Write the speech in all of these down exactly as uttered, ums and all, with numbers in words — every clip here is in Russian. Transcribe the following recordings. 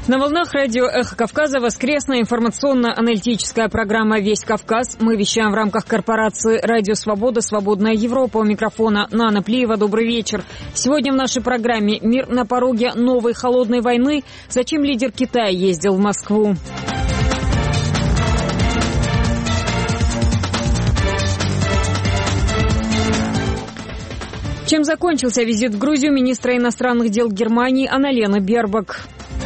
На волнах радио «Эхо Кавказа» воскресная информационно-аналитическая программа «Весь Кавказ». Мы вещаем в рамках корпорации «Радио Свобода», «Свободная Европа». У микрофона Нана Плиева. Добрый вечер. Сегодня в нашей программе «Мир на пороге новой холодной войны». Зачем лидер Китая ездил в Москву? Чем закончился визит в Грузию министра иностранных дел Германии Анналены Бербок?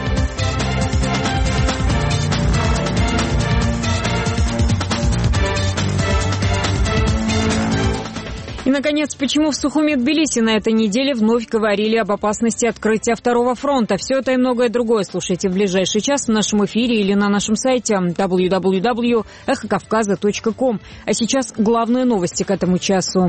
И, наконец, почему в Сухуми-Тбилиси на этой неделе вновь говорили об опасности открытия второго фронта. Все это и многое другое слушайте в ближайший час в нашем эфире или на нашем сайте дабл ю дабл ю дабл ю точка эхо кавказа точка ком. А сейчас главные новости к этому часу.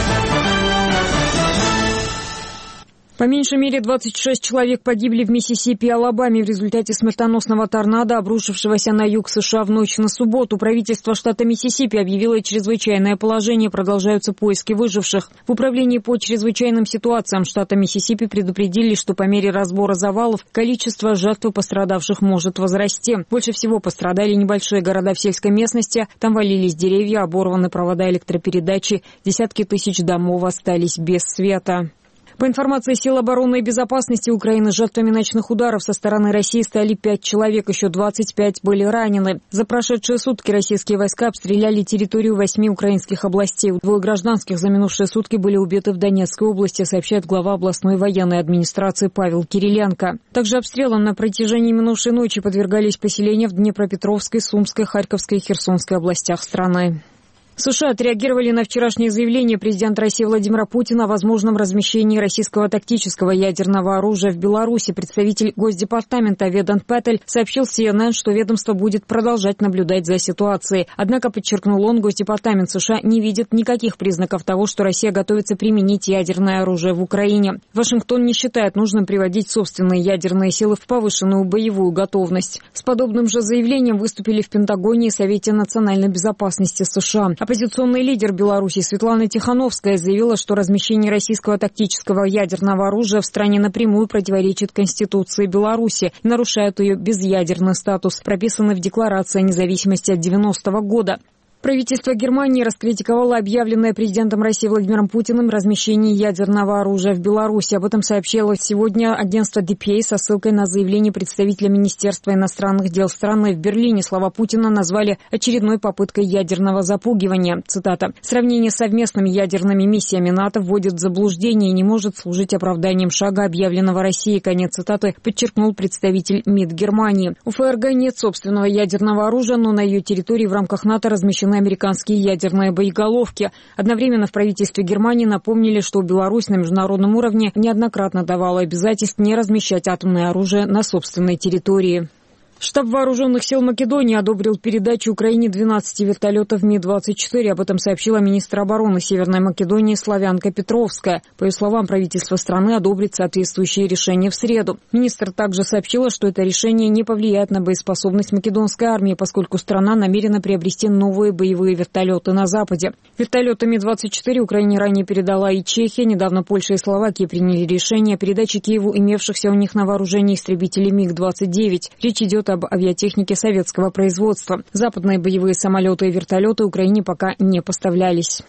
По меньшей мере двадцать шесть человек погибли в Миссисипи и Алабаме в результате смертоносного торнадо, обрушившегося на юг США в ночь на субботу. Правительство штата Миссисипи объявило чрезвычайное положение, продолжаются поиски выживших. В управлении по чрезвычайным ситуациям штата Миссисипи предупредили, что по мере разбора завалов количество жертв и пострадавших может возрасти. Больше всего пострадали небольшие города в сельской местности, там валились деревья, оборваны провода электропередачи, десятки тысяч домов остались без света. По информации сил обороны и безопасности Украины, жертвами ночных ударов со стороны России стали пять человек, еще двадцать пять были ранены. За прошедшие сутки российские войска обстреляли территорию восьми украинских областей. Двое гражданских за минувшие сутки были убиты в Донецкой области, сообщает глава областной военной администрации Павел Кириленко. Также обстрелам на протяжении минувшей ночи подвергались поселения в Днепропетровской, Сумской, Харьковской и Херсонской областях страны. США отреагировали на вчерашнее заявление президента России Владимира Путина о возможном размещении российского тактического ядерного оружия в Беларуси. Представитель Госдепартамента Ведант Патель сообщил си эн эн, что ведомство будет продолжать наблюдать за ситуацией. Однако, подчеркнул он, Госдепартамент США не видит никаких признаков того, что Россия готовится применить ядерное оружие в Украине. Вашингтон не считает нужным приводить собственные ядерные силы в повышенную боевую готовность. С подобным же заявлением выступили в Пентагоне и Совете национальной безопасности США. Оппозиционный лидер Беларуси Светлана Тихановская заявила, что размещение российского тактического ядерного оружия в стране напрямую противоречит Конституции Беларуси и нарушает ее безъядерный статус, прописанный в Декларации о независимости от девяностого года. Правительство Германии раскритиковало объявленное президентом России Владимиром Путиным размещение ядерного оружия в Беларуси. Об этом сообщило сегодня агентство ди пи эй со ссылкой на заявление представителя Министерства иностранных дел страны. В Берлине слова Путина назвали очередной попыткой ядерного запугивания. Цитата. «Сравнение с совместными ядерными миссиями НАТО вводит в заблуждение и не может служить оправданием шага, объявленного Россией». Конец цитаты подчеркнул представитель МИД Германии. У ФРГ нет собственного ядерного оружия, но на ее территории в рамках НАТО размещены американские ядерные боеголовки. Одновременно в правительстве Германии напомнили, что Беларусь на международном уровне неоднократно давала обязательств не размещать атомное оружие на собственной территории. Штаб Вооруженных сил Македонии одобрил передачу Украине двенадцати вертолетов Ми двадцать четыре. Об этом сообщила министр обороны Северной Македонии Славянка Петровская. По ее словам, правительство страны одобрит соответствующее решение в среду. Министр также сообщила, что это решение не повлияет на боеспособность македонской армии, поскольку страна намерена приобрести новые боевые вертолеты на Западе. Вертолеты Ми двадцать четыре Украине ранее передала и Чехия. Недавно Польша и Словакия приняли решение о передаче Киеву имевшихся у них на вооружении истребителей Миг двадцать девять. Речь идет об авиатехнике советского производства. Западные боевые самолеты и вертолеты Украине пока не поставлялись.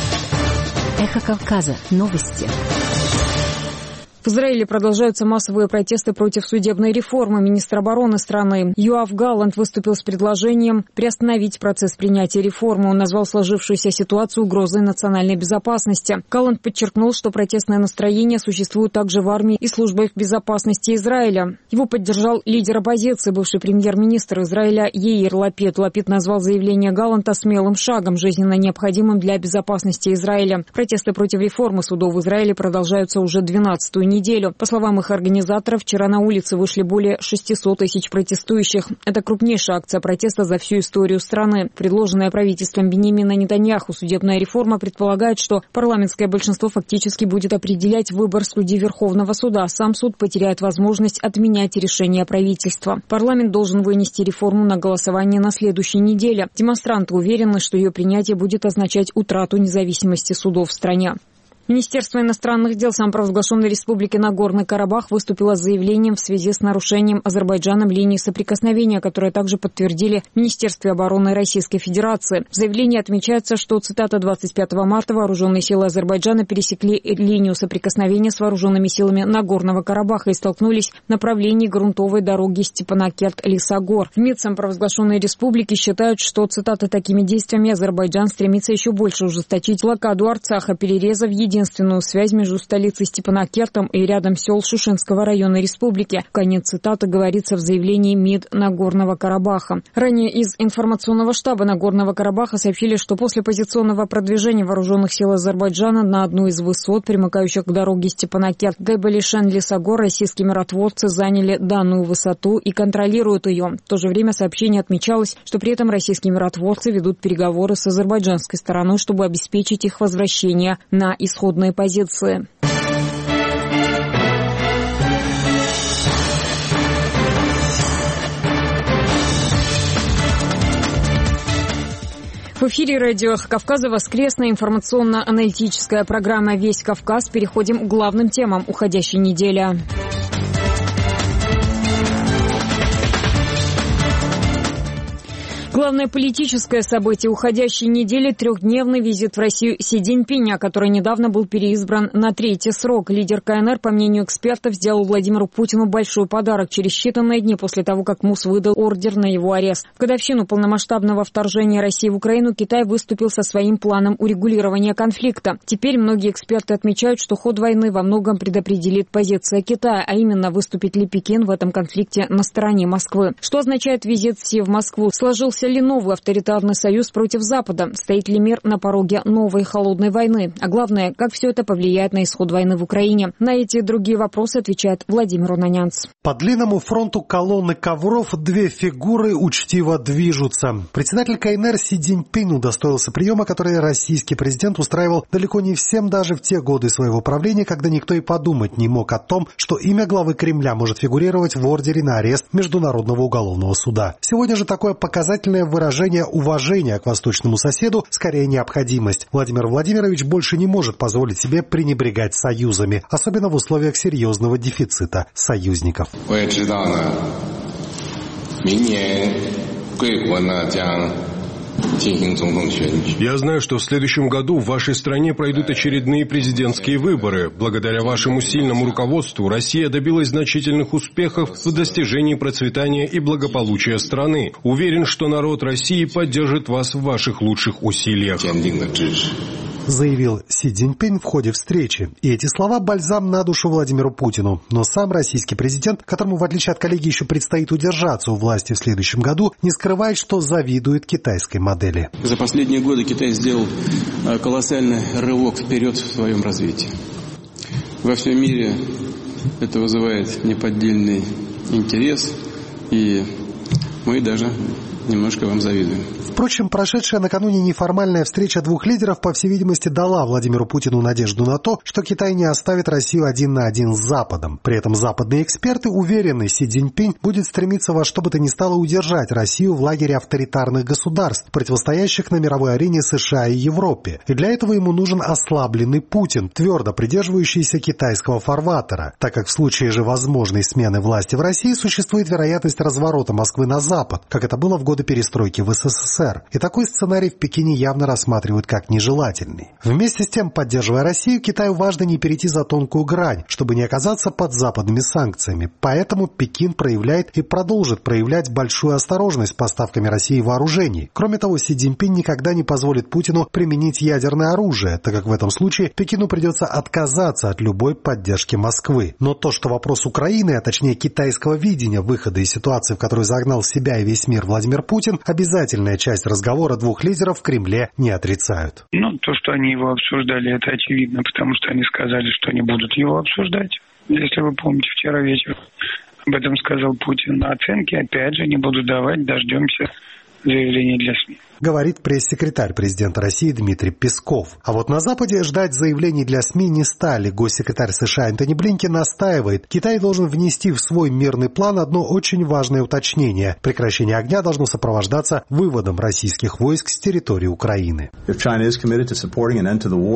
Эхо Кавказа. Новости. В Израиле продолжаются массовые протесты против судебной реформы. Министр обороны страны Йоав Галлант выступил с предложением приостановить процесс принятия реформы. Он назвал сложившуюся ситуацию угрозой национальной безопасности. Галлант подчеркнул, что протестное настроение существует также в армии и службах безопасности Израиля. Его поддержал лидер оппозиции, бывший премьер-министр Израиля Яир Лапид. Лапид назвал заявление Галланта смелым шагом, жизненно необходимым для безопасности Израиля. Протесты против реформы судов в Израиле продолжаются уже двенадцатую неделю. По словам их организаторов, вчера на улицы вышли более шестисот тысяч протестующих. Это крупнейшая акция протеста за всю историю страны. Предложенная правительством Биньямина Нетаньяху судебная реформа предполагает, что парламентское большинство фактически будет определять выбор судей Верховного суда. Сам суд потеряет возможность отменять решение правительства. Парламент должен вынести реформу на голосование на следующей неделе. Демонстранты уверены, что ее принятие будет означать утрату независимости судов в стране. Министерство иностранных дел самопровозглашенной республики Нагорный Карабах выступило с заявлением в связи с нарушением Азербайджаном линии соприкосновения, которое также подтвердили в Министерстве обороны Российской Федерации. В заявлении отмечается, что, цитата, двадцать пятого марта вооруженные силы Азербайджана пересекли линию соприкосновения с вооруженными силами Нагорного Карабаха и столкнулись в направлении грунтовой дороги Степанакерт-Лисагор. В МИД самопровозглашенной республики считают, что, цитата, такими действиями Азербайджан стремится еще больше ужесточить блокаду Арцаха, перерезав единственную связь между столицей Степанакертом и рядом сел Шушенского района республики. Конец цитаты говорится в заявлении МИД Нагорного Карабаха. Ранее из информационного штаба Нагорного Карабаха сообщили, что после позиционного продвижения вооруженных сил Азербайджана на одну из высот, примыкающих к дороге Степанакерт-Гайбалишен-Лисагор, российские миротворцы заняли данную высоту и контролируют ее. В то же время сообщение отмечалось, что при этом российские миротворцы ведут переговоры с азербайджанской стороной, чтобы обеспечить их возвращение на исходные позиции. В эфире радио «Эхо Кавказа» воскресная информационно-аналитическая программа «Весь Кавказ». Переходим к главным темам уходящей недели. Главное политическое событие уходящей недели – трехдневный визит в Россию Си Цзиньпиня, который недавно был переизбран на третий срок. Лидер КНР, по мнению экспертов, сделал Владимиру Путину большой подарок через считанные дни после того, как МУС выдал ордер на его арест. В годовщину полномасштабного вторжения России в Украину Китай выступил со своим планом урегулирования конфликта. Теперь многие эксперты отмечают, что ход войны во многом предопределит позиция Китая, а именно, выступит ли Пекин в этом конфликте на стороне Москвы. Что означает визит Си в Москву? Сложился ли новый авторитарный союз против Запада? Стоит ли мир на пороге новой холодной войны? А главное, как все это повлияет на исход войны в Украине? На эти и другие вопросы отвечает Владимир Унанянц. По длинному фронту колонны ковров две фигуры учтиво движутся. Председатель КНР Си Цзиньпин удостоился приема, который российский президент устраивал далеко не всем даже в те годы своего правления, когда никто и подумать не мог о том, что имя главы Кремля может фигурировать в ордере на арест Международного уголовного суда. Сегодня же такое показательное выражение уважения к восточному соседу скорее необходимость. Владимир Владимирович больше не может позволить себе пренебрегать союзами, особенно в условиях серьезного дефицита союзников. Я знаю, что в следующем году в вашей стране пройдут очередные президентские выборы. Благодаря вашему сильному руководству Россия добилась значительных успехов в достижении процветания и благополучия страны. Уверен, что народ России поддержит вас в ваших лучших усилиях. Заявил Си Цзиньпин в ходе встречи. И эти слова бальзам на душу Владимиру Путину. Но сам российский президент, которому, в отличие от коллеги, еще предстоит удержаться у власти в следующем году, не скрывает, что завидует китайской модели. За последние годы Китай сделал колоссальный рывок вперед в своем развитии. Во всем мире это вызывает неподдельный интерес, и мы даже немножко вам завидуем. Впрочем, прошедшая накануне неформальная встреча двух лидеров, по всей видимости, дала Владимиру Путину надежду на то, что Китай не оставит Россию один на один с Западом. При этом западные эксперты уверены, Си Цзиньпин будет стремиться во что бы то ни стало удержать Россию в лагере авторитарных государств, противостоящих на мировой арене США и Европе. И для этого ему нужен ослабленный Путин, твердо придерживающийся китайского фарватера, так как в случае же возможной смены власти в России существует вероятность разворота Москвы на Запад, как это было в годы перестройки в СССР. И такой сценарий в Пекине явно рассматривают как нежелательный. Вместе с тем, поддерживая Россию, Китаю важно не перейти за тонкую грань, чтобы не оказаться под западными санкциями. Поэтому Пекин проявляет и продолжит проявлять большую осторожность с поставками России вооружений. Кроме того, Си Цзиньпин никогда не позволит Путину применить ядерное оружие, так как в этом случае Пекину придется отказаться от любой поддержки Москвы. Но то, что вопрос Украины, а точнее китайского видения выхода из ситуации, в которую загнал себя и весь мир Владимир Путин, обязательная часть разговора двух лидеров в Кремле не отрицают. Ну, то, что они его обсуждали, это очевидно, потому что они сказали, что не будут его обсуждать. Если вы помните, вчера вечером об этом сказал Путин. Оценки, опять же, не буду давать, дождемся заявления для СМИ. Говорит пресс-секретарь президента России Дмитрий Песков. А вот на Западе ждать заявлений для СМИ не стали. Госсекретарь США Энтони Блинкен настаивает, Китай должен внести в свой мирный план одно очень важное уточнение. Прекращение огня должно сопровождаться выводом российских войск с территории Украины.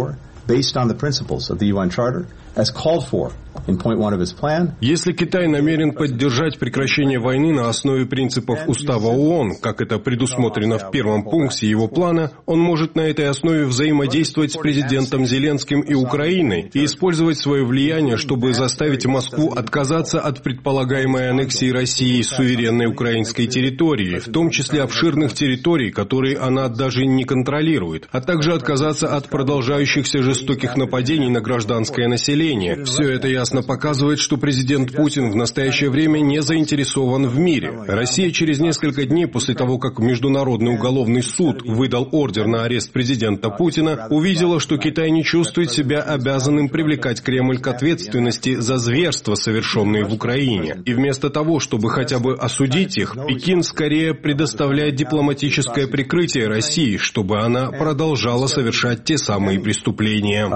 based on the principles of the ю эн Charter, as called for in point one of its plan. Если Китай намерен поддержать прекращение войны на основе принципов Устава ООН, как это предусмотрено в первом пункте его плана, он может на этой основе взаимодействовать с президентом Зеленским и Украиной и использовать свое влияние, чтобы заставить Москву отказаться от предполагаемой аннексии России суверенной украинской территории, в том числе обширных территорий, которые она даже не контролирует, а также отказаться от продолжающихся жестоких нападений на гражданское население. Все это ясно показывает, что президент Путин в настоящее время не заинтересован в мире. Россия через несколько дней после того, как Международный уголовный суд выдал ордер на арест президента Путина, увидела, что Китай не чувствует себя обязанным привлекать Кремль к ответственности за зверства, совершенные в Украине. И вместо того, чтобы хотя бы осудить их, Пекин скорее предоставляет дипломатическое прикрытие России, чтобы она продолжала совершать те самые преступления.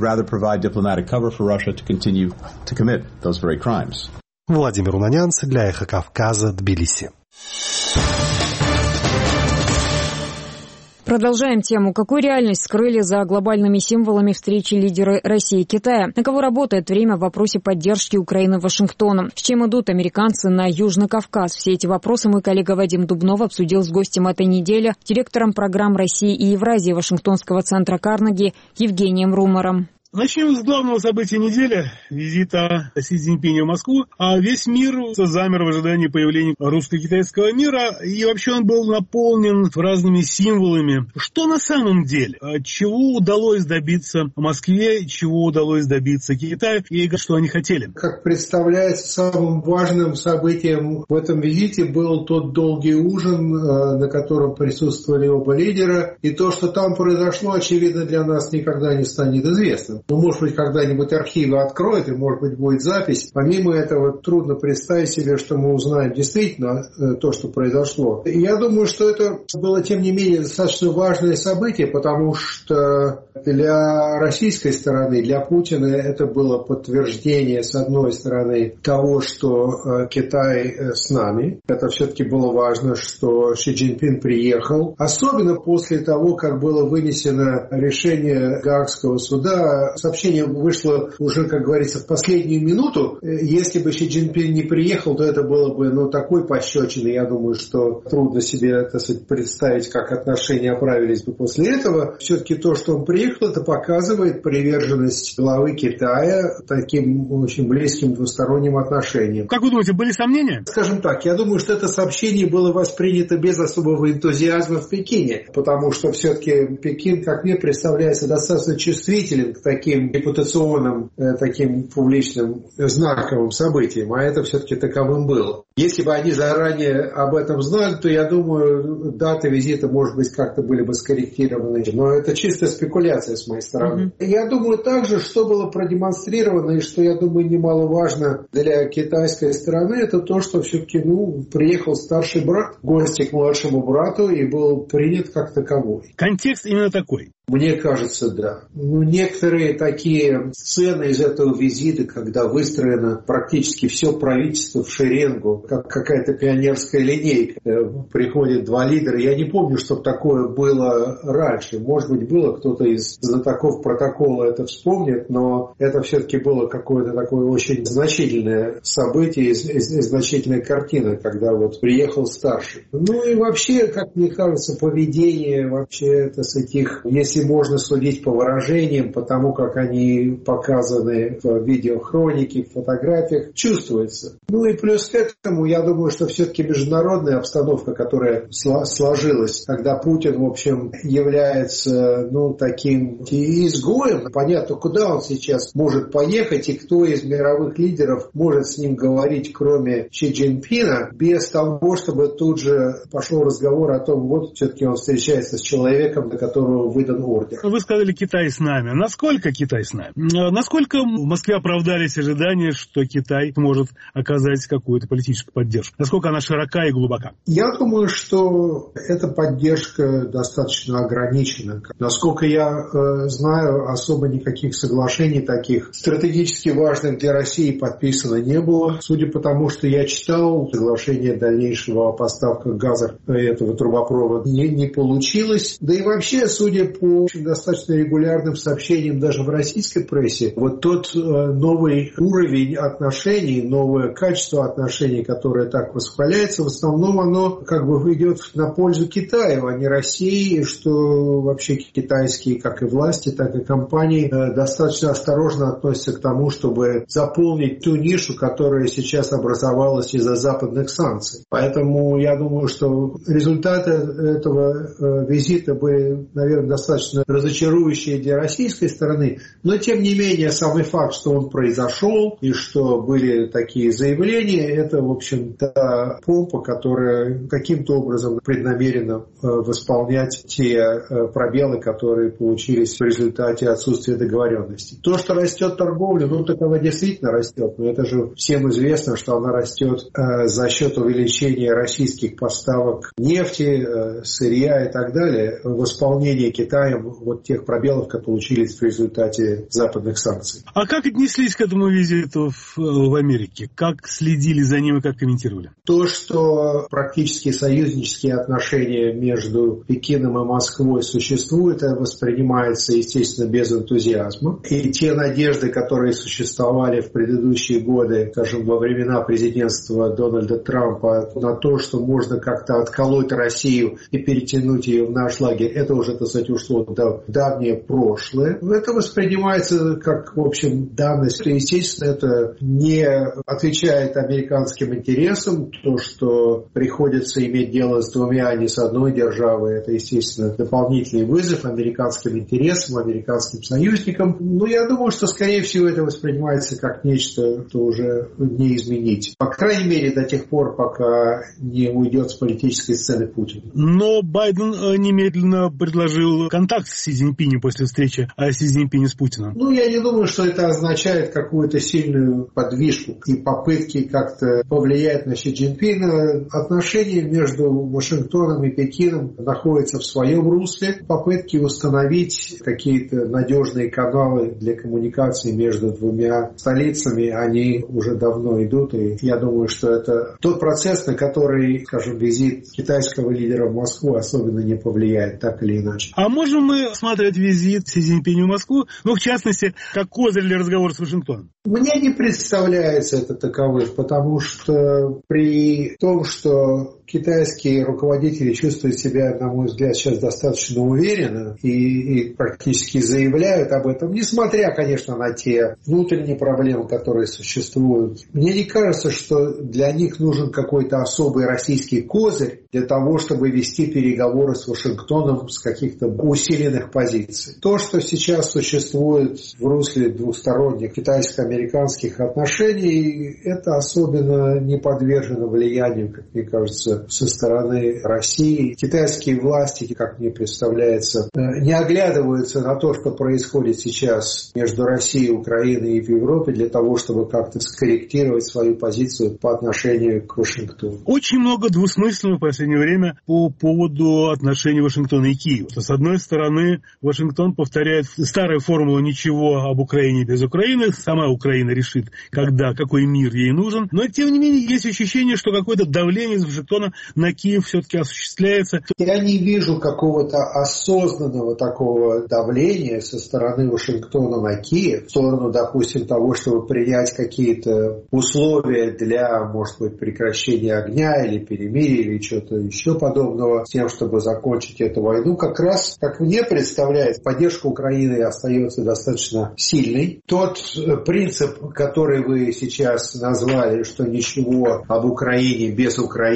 Владимир Унанянц для «Эхо Кавказа», Тбилиси. Продолжаем тему. Какую реальность скрыли за глобальными символами встречи лидеры России и Китая? На кого работает время в вопросе поддержки Украины Вашингтоном? С чем идут американцы на Южный Кавказ? Все эти вопросы мой коллега Вадим Дубнов обсудил с гостем этой недели, директором программ России и Евразии Вашингтонского центра Карнеги Евгением Румором. Начнем с главного события недели – визита Си Цзиньпиня в Москву. А весь мир замер в ожидании появления русско-китайского мира, и вообще он был наполнен разными символами. Что на самом деле? Чего удалось добиться Москве, чего удалось добиться Китаю, и что они хотели? Как представляется, самым важным событием в этом визите был тот долгий ужин, на котором присутствовали оба лидера, и то, что там произошло, очевидно, для нас никогда не станет известным. Ну, может быть, когда-нибудь архивы откроют, и, может быть, будет запись. Помимо этого, трудно представить себе, что мы узнаем действительно то, что произошло. И я думаю, что это было, тем не менее, достаточно важное событие, потому что для российской стороны, для Путина, это было подтверждение, с одной стороны, того, что Китай с нами. Это все-таки было важно, что Си Цзиньпин приехал. Особенно после того, как было вынесено решение Гаагского суда. Сообщение вышло уже, как говорится, в последнюю минуту. Если бы Си Цзиньпин не приехал, то это было бы, ну, такой пощечиной. Я думаю, что трудно себе, так сказать, представить, как отношения оправились бы после этого. Все-таки то, что он приехал, это показывает приверженность главы Китая таким очень близким двусторонним отношениям. Как вы думаете, были сомнения? Скажем так, я думаю, что это сообщение было воспринято без особого энтузиазма в Пекине, потому что все-таки Пекин, как мне представляется, достаточно чувствителен к таким репутационным, таким публичным знаковым событиям, а это все-таки таковым было. Если бы они заранее об этом знали, то, я думаю, даты визита, может быть, как-то были бы скорректированы. Но это чистая спекуляция с моей стороны. Mm-hmm. Я думаю также, что было продемонстрировано, и что, я думаю, немаловажно для китайской стороны, это то, что все-таки, ну, приехал старший брат в гости к младшему брату и был принят как таковой. Контекст именно такой? Мне кажется, да. Ну, некоторые такие сцены из этого визита, когда выстроено практически все правительство в шеренгу, как какая-то пионерская линейка. Приходят два лидера. Я не помню, чтобы такое было раньше. Может быть, было, кто-то из знатоков протокола это вспомнит, но это все-таки было какое-то такое очень значительное событие и значительная картина, когда вот приехал старший. Ну и вообще, как мне кажется, поведение вообще это с этих, если можно судить по выражениям, по тому, как они показаны в видеохронике, в фотографиях, чувствуется. Ну и плюс к этому, я думаю, что все-таки международная обстановка, которая сложилась, когда Путин, в общем, является, ну, таким изгоем, понятно, куда он сейчас может поехать и кто из мировых лидеров может с ним говорить, кроме Си Цзиньпина, без того, чтобы тут же пошел разговор о том, вот все-таки он встречается с человеком, на которого выдан ордер. Вы сказали, Китай с нами. Насколько Китай с нами? Насколько в Москве оправдались ожидания, что Китай может оказать какую-то политическую союзническая поддержка? Насколько она широка и глубока? Я думаю, что эта поддержка достаточно ограничена. Насколько я э, знаю, особо никаких соглашений таких стратегически важных для России подписано не было. Судя по тому, что я читал, соглашение дальнейшего о поставках газа этого трубопровода не, не получилось. Да и вообще, судя по очень достаточно регулярным сообщениям даже в российской прессе, вот тот э, новый уровень отношений, новое качество отношений, которое так восхваляется, в основном оно как бы идет на пользу Китаю, а не России, что вообще китайские, как и власти, так и компании, э, достаточно осторожно относятся к тому, чтобы заполнить ту нишу, которая сейчас образовалась из-за западных санкций. Поэтому я думаю, что результаты этого визита были, наверное, достаточно разочарующие для российской стороны, но тем не менее самый факт, что он произошел и что были такие заявления, это, в общем, та помпа, которая каким-то образом преднамерена восполнять те пробелы, которые получились в результате отсутствия договоренности. То, что растет торговля, ну, так она действительно растет, но это же всем известно, что она растет э, за счет увеличения российских поставок нефти, э, сырья и так далее, восполнение Китаем вот тех пробелов, которые получились в результате западных санкций. А как отнеслись к этому визиту в, в Америке? Как следили за ним и как комментировали? То, что практически союзнические отношения между Пекином и Москвой существуют, это воспринимается, естественно, без энтузиазма. И те надежды, которые существовали в предыдущие годы, скажем, во времена президентства Дональда Трампа, на то, что можно как-то отколоть Россию и перетянуть ее в наш лагерь, это уже, так сказать, ушло в давнее прошлое. Это воспринимается как, в общем, данность. Естественно, это не отвечает американским интересам. То, что приходится иметь дело с двумя, а не с одной державой, это, естественно, дополнительный вызов американским интересам, американским союзникам. Но я думаю, что, скорее всего, это воспринимается как нечто, что уже не изменить. По крайней мере, до тех пор, пока не уйдет с политической сцены Путин. Но Байден немедленно предложил контакт с Си Цзиньпинем после встречи Си Цзиньпиня с Путиным. Ну, я не думаю, что это означает какую-то сильную подвижку и попытки как-то повлиять на Си Цзиньпина. Отношения между Вашингтоном и Пекином находятся в своем русле. Попытки установить какие-то надежные каналы для коммуникации между двумя столицами, они уже давно идут. И я думаю, что это тот процесс, на который, скажем, визит китайского лидера в Москву особенно не повлияет, так или иначе. А можем мы смотреть визит Си Цзиньпиня в Москву, ну, в частности, как козырь для разговора с Вашингтоном? Мне не представляется это таковым, потому что при том, что китайские руководители чувствуют себя, на мой взгляд, сейчас достаточно уверенно и, и практически заявляют об этом, несмотря, конечно, на те внутренние проблемы, которые существуют. Мне не кажется, что для них нужен какой-то особый российский козырь для того, чтобы вести переговоры с Вашингтоном с каких-то усиленных позиций. То, что сейчас существует в русле двусторонних китайско-американских отношений, это особенно не подвержено влиянию, как мне кажется, со стороны России. Китайские власти, как мне представляется, не оглядываются на то, что происходит сейчас между Россией, Украиной и в Европе для того, чтобы как-то скорректировать свою позицию по отношению к Вашингтону. Очень много двусмысленного в последнее время по поводу отношений Вашингтона и Киева. С одной стороны, Вашингтон повторяет старую формулу «ничего об Украине без Украины». Сама Украина решит, когда, какой мир ей нужен. Но, тем не менее, есть ощущение, что какое-то давление из Вашингтона на Киев все-таки осуществляется. Я не вижу какого-то осознанного такого давления со стороны Вашингтона на Киев в сторону, допустим, того, чтобы принять какие-то условия для, может быть, прекращения огня или перемирия или чего-то еще подобного, с тем, чтобы закончить эту войну. Как раз, как мне представляется, поддержка Украины остается достаточно сильной. Тот принцип, который вы сейчас назвали, что ничего об Украине без Украины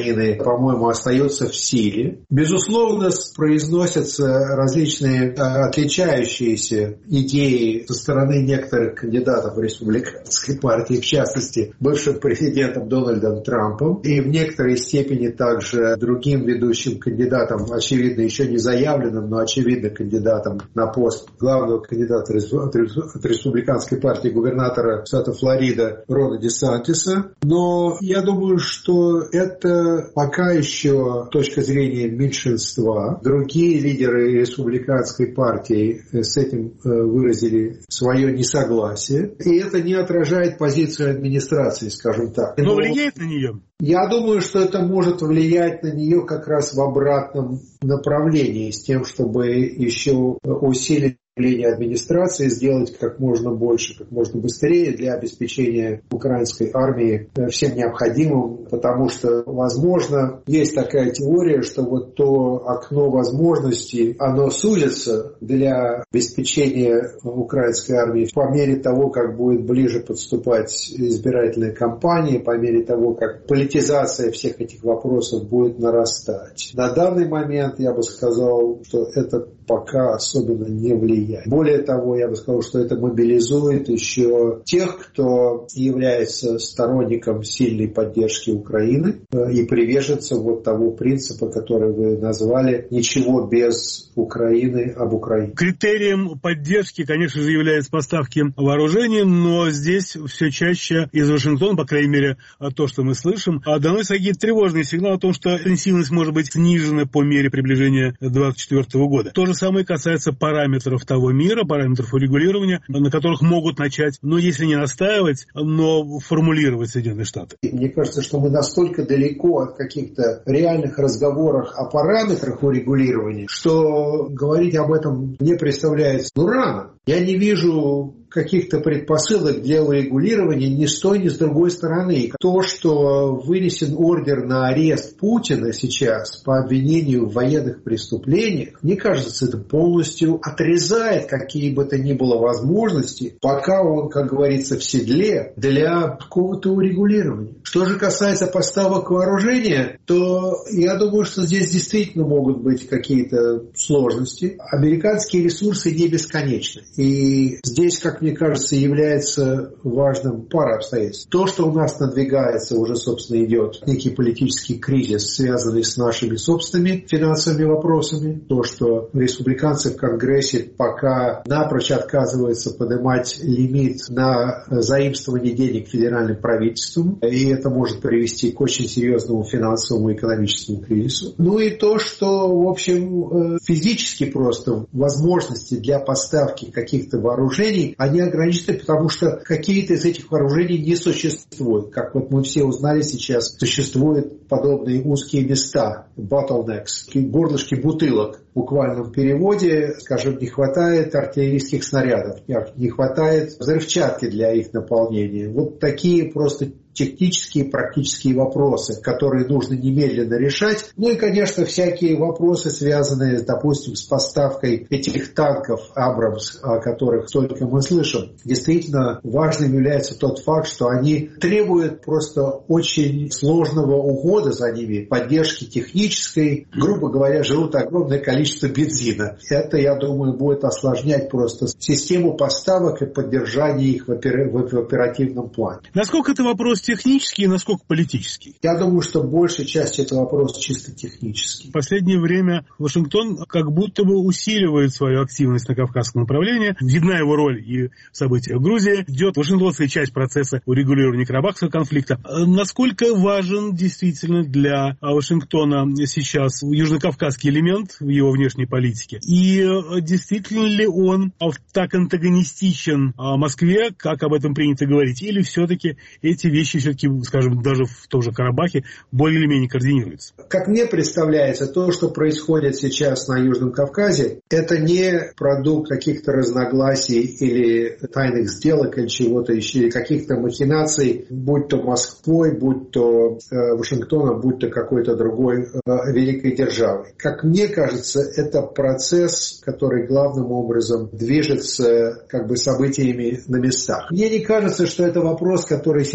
по-моему, остается в силе. Безусловно, произносятся различные отличающиеся идеи со стороны некоторых кандидатов республиканской партии, в частности, бывшим президентом Дональдом Трампом, и в некоторой степени также другим ведущим кандидатом, очевидно, еще не заявленным, но очевидно кандидатом на пост главного кандидата от республиканской партии губернатора штата Флорида Рона Десантиса. Но я думаю, что это пока еще точка зрения меньшинства. Другие лидеры республиканской партии с этим выразили свое несогласие. И это не отражает позицию администрации, скажем так. Но, Но влияет на нее? Я думаю, что это может влиять на нее как раз в обратном направлении, с тем, чтобы еще усилить влияние администрации, сделать как можно больше, как можно быстрее для обеспечения украинской армии всем необходимым, потому что, возможно, есть такая теория, что вот то окно возможностей, оно сузится для обеспечения украинской армии по мере того, как будет ближе подступать избирательная кампания, по мере того, как политизация всех этих вопросов будет нарастать. На данный момент я бы сказал, что это пока особенно не влияет. Более того, я бы сказал, что это мобилизует еще тех, кто является сторонником сильной поддержки Украины и приверженцем вот того принципа, который вы назвали, ничего без Украины об Украине. Критерием поддержки, конечно же, являются поставки вооружений, но здесь все чаще из Вашингтона, по крайней мере, то, что мы слышим, доносятся какие-то тревожные сигналы о том, что интенсивность может быть снижена по мере приближения двадцать четвёртого года. То же самое касается параметров того мира, параметров урегулирования, на которых могут начать, ну, если не настаивать, но формулировать Соединенные Штаты. Мне кажется, что мы настолько далеко от каких-то реальных разговоров о параметрах урегулирования, что говорить об этом не представляется, ну, рано. Я не вижу каких-то предпосылок для урегулирования ни с той, ни с другой стороны. То, что вынесен ордер на арест Путина сейчас по обвинению в военных преступлениях, мне кажется, это полностью отрезает какие бы то ни было возможности, пока он, как говорится, в седле, для какого-то урегулирования. Что же касается поставок вооружения, то я думаю, что здесь действительно могут быть какие-то сложности. Американские ресурсы не бесконечны. И здесь, как мне кажется, является важным пара обстоятельств. То, что у нас надвигается, уже, собственно, идет некий политический кризис, связанный с нашими собственными финансовыми вопросами. То, что республиканцы в Конгрессе пока напрочь отказываются поднимать лимит на заимствование денег федеральным правительством. И это может привести к очень серьезному финансовому и экономическому кризису. Ну и то, что, в общем, физически просто возможности для поставки каких-то вооружений, они ограничены, потому что какие-то из этих вооружений не существуют. Как вот мы все узнали сейчас, существуют подобные узкие места, bottlenecks, горлышки бутылок. В буквальном переводе, скажем, не хватает артиллерийских снарядов, не хватает взрывчатки для их наполнения. Вот такие просто технические, практические вопросы, которые нужно немедленно решать. Ну и, конечно, всякие вопросы, связанные, допустим, с поставкой этих танков «Абрамс», о которых столько мы слышим. Действительно важным является тот факт, что они требуют просто очень сложного ухода за ними, поддержки технической, грубо говоря, жрут огромное количество бензина. Это, я думаю, будет осложнять просто систему поставок и поддержания их в оперативном плане. Насколько это вопрос технический и насколько политический? Я думаю, что большая часть этого вопроса чисто технический. В последнее время Вашингтон как будто бы усиливает свою активность на Кавказском направлении. Видна его роль и в событиях в Грузии. Идет вашингтонская часть процесса урегулирования Карабахского конфликта. Насколько важен действительно для Вашингтона сейчас южнокавказский элемент в его внешней политике? И действительно ли он так антагонистичен Москве, как об этом принято говорить? Или все-таки эти вещи все-таки, скажем, даже в том же Карабахе более или менее координируются? Как мне представляется, то, что происходит сейчас на Южном Кавказе, это не продукт каких-то разногласий или тайных сделок или чего-то еще, или каких-то махинаций, будь то Москвой, будь то э, Вашингтоном, будь то какой-то другой э, великой державой. Как мне кажется, это процесс, который главным образом движется как бы событиями на местах. Мне не кажется, что это вопрос, который сейчас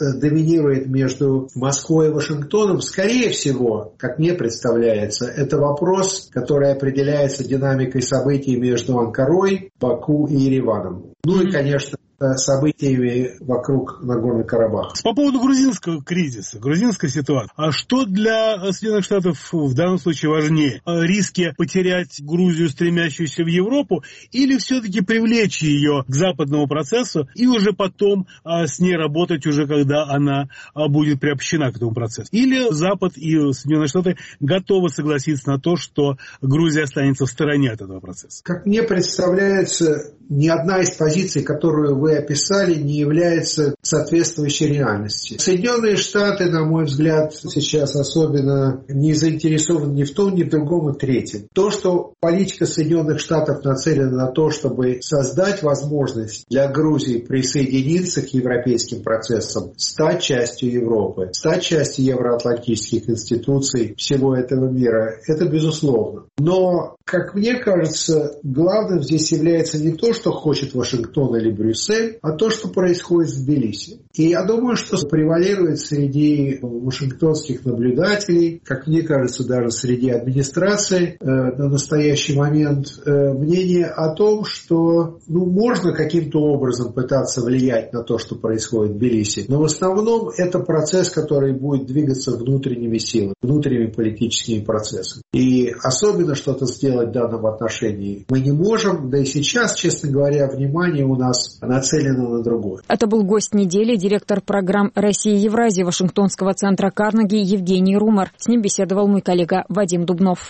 доминирует между Москвой и Вашингтоном, скорее всего, как мне представляется, это вопрос, который определяется динамикой событий между Анкарой, Баку и Ереваном. Ну и, конечно, событиями вокруг Нагорного Карабаха. По поводу грузинского кризиса, грузинской ситуации. А что для Соединенных Штатов в данном случае важнее? Риски потерять Грузию, стремящуюся в Европу, или все-таки привлечь ее к западному процессу и уже потом а, с ней работать уже, когда она а, будет приобщена к этому процессу? Или Запад и Соединенные Штаты готовы согласиться на то, что Грузия останется в стороне от этого процесса? Как мне представляется, ни одна из позиций, которую вы описали, не является соответствующей реальности. Соединенные Штаты, на мой взгляд, сейчас особенно не заинтересованы ни в том, ни в другом и третьем. То, что политика Соединенных Штатов нацелена на то, чтобы создать возможность для Грузии присоединиться к европейским процессам, стать частью Европы, стать частью евроатлантических институций всего этого мира, это безусловно. Но, как мне кажется, главным здесь является не то, что хочет Вашингтон или Брюссель, а то, что происходит в Тбилиси. И я думаю, что превалирует среди вашингтонских наблюдателей, как мне кажется, даже среди администрации э, на настоящий момент, э, мнение о том, что ну, можно каким-то образом пытаться влиять на то, что происходит в Тбилиси, но в основном это процесс, который будет двигаться внутренними силами, внутренними политическими процессами. И особенно что-то сделать в данном отношении мы не можем, да и сейчас, честно говоря, внимание у нас нацелено на другое. Это был гость недели, директор программ «Россия и Евразия» Вашингтонского центра Карнеги Евгений Румар. С ним беседовал мой коллега Вадим Дубнов.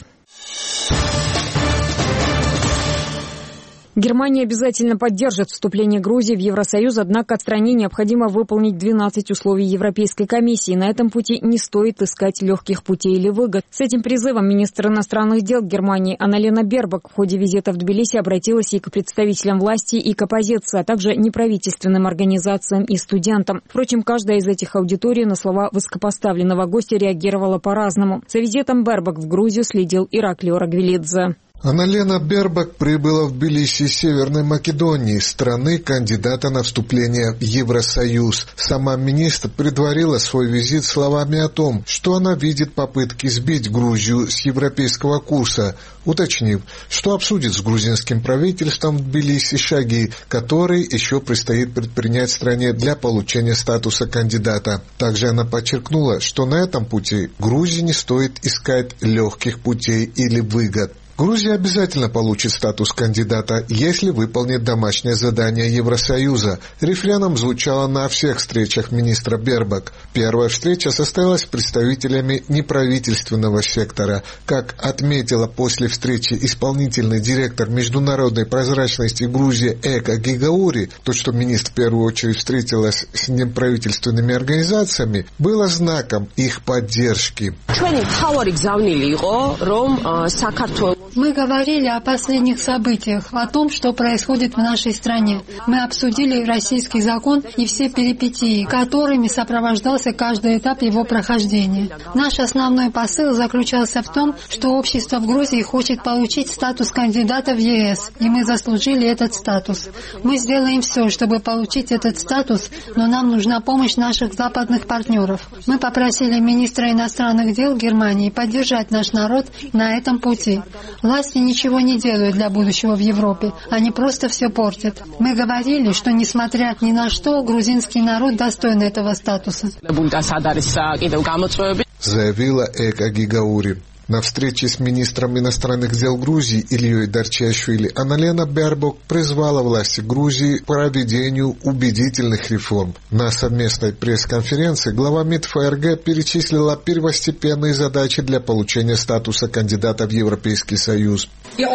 Германия обязательно поддержит вступление Грузии в Евросоюз, однако от страны необходимо выполнить двенадцать условий Европейской комиссии. На этом пути не стоит искать легких путей или выгод. С этим призывом министр иностранных дел Германии Анна-Лена Бербок в ходе визита в Тбилиси обратилась и к представителям власти, и к оппозиции, а также неправительственным организациям и студентам. Впрочем, каждая из этих аудиторий на слова высокопоставленного гостя реагировала по-разному. За визитом Бербок в Грузию следил Ираклио Рагвелидзе. Анна-Лена Бербок прибыла в Тбилиси, Северной Македонии, страны кандидата на вступление в Евросоюз. Сама министр предварила свой визит словами о том, что она видит попытки сбить Грузию с европейского курса, уточнив, что обсудит с грузинским правительством в Тбилиси шаги, которые еще предстоит предпринять стране для получения статуса кандидата. Также она подчеркнула, что на этом пути Грузии не стоит искать легких путей или выгод. Грузия обязательно получит статус кандидата, если выполнит домашнее задание Евросоюза. Рефреном звучало на всех встречах министра Бербок. Первая встреча состоялась с представителями неправительственного сектора. Как отметила после встречи исполнительный директор международной прозрачности Грузии Эка Гигаури, то, что министр в первую очередь встретилась с неправительственными организациями, было знаком их поддержки. Мы говорили о последних событиях, о том, что происходит в нашей стране. Мы обсудили российский закон и все перипетии, которыми сопровождался каждый этап его прохождения. Наш основной посыл заключался в том, что общество в Грузии хочет получить статус кандидата в ЕС, и мы заслужили этот статус. Мы сделаем все, чтобы получить этот статус, но нам нужна помощь наших западных партнеров. Мы попросили министра иностранных дел Германии поддержать наш народ на этом пути. Власти ничего не делают для будущего в Европе, они просто все портят. Мы говорили, что несмотря ни на что, грузинский народ достоин этого статуса. Заявила Эка Гигаури. На встрече с министром иностранных дел Грузии Ильей Дарчашвили Анна-Лена Бербок призвала власти Грузии к проведению убедительных реформ. На совместной пресс-конференции глава МИД ФРГ перечислила первостепенные задачи для получения статуса кандидата в Европейский Союз.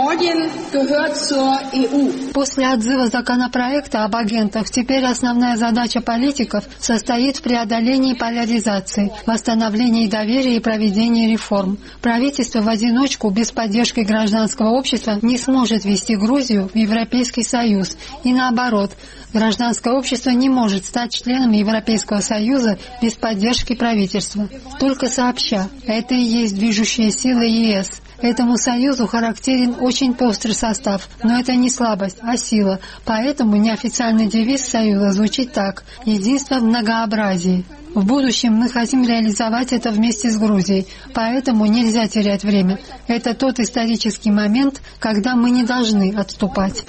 После отзыва законопроекта об агентах теперь основная задача политиков состоит в преодолении поляризации, восстановлении доверия и проведении реформ. Правительство в одиночку, без поддержки гражданского общества, не сможет ввести Грузию в Европейский Союз. И наоборот, гражданское общество не может стать членом Европейского Союза без поддержки правительства. Только сообща, это и есть движущая сила ЕС. Этому союзу характерен очень пестрый состав, но это не слабость, а сила. Поэтому неофициальный девиз союза звучит так: «Единство в многообразии». В будущем мы хотим реализовать это вместе с Грузией, поэтому нельзя терять время. Это тот исторический момент, когда мы не должны отступать.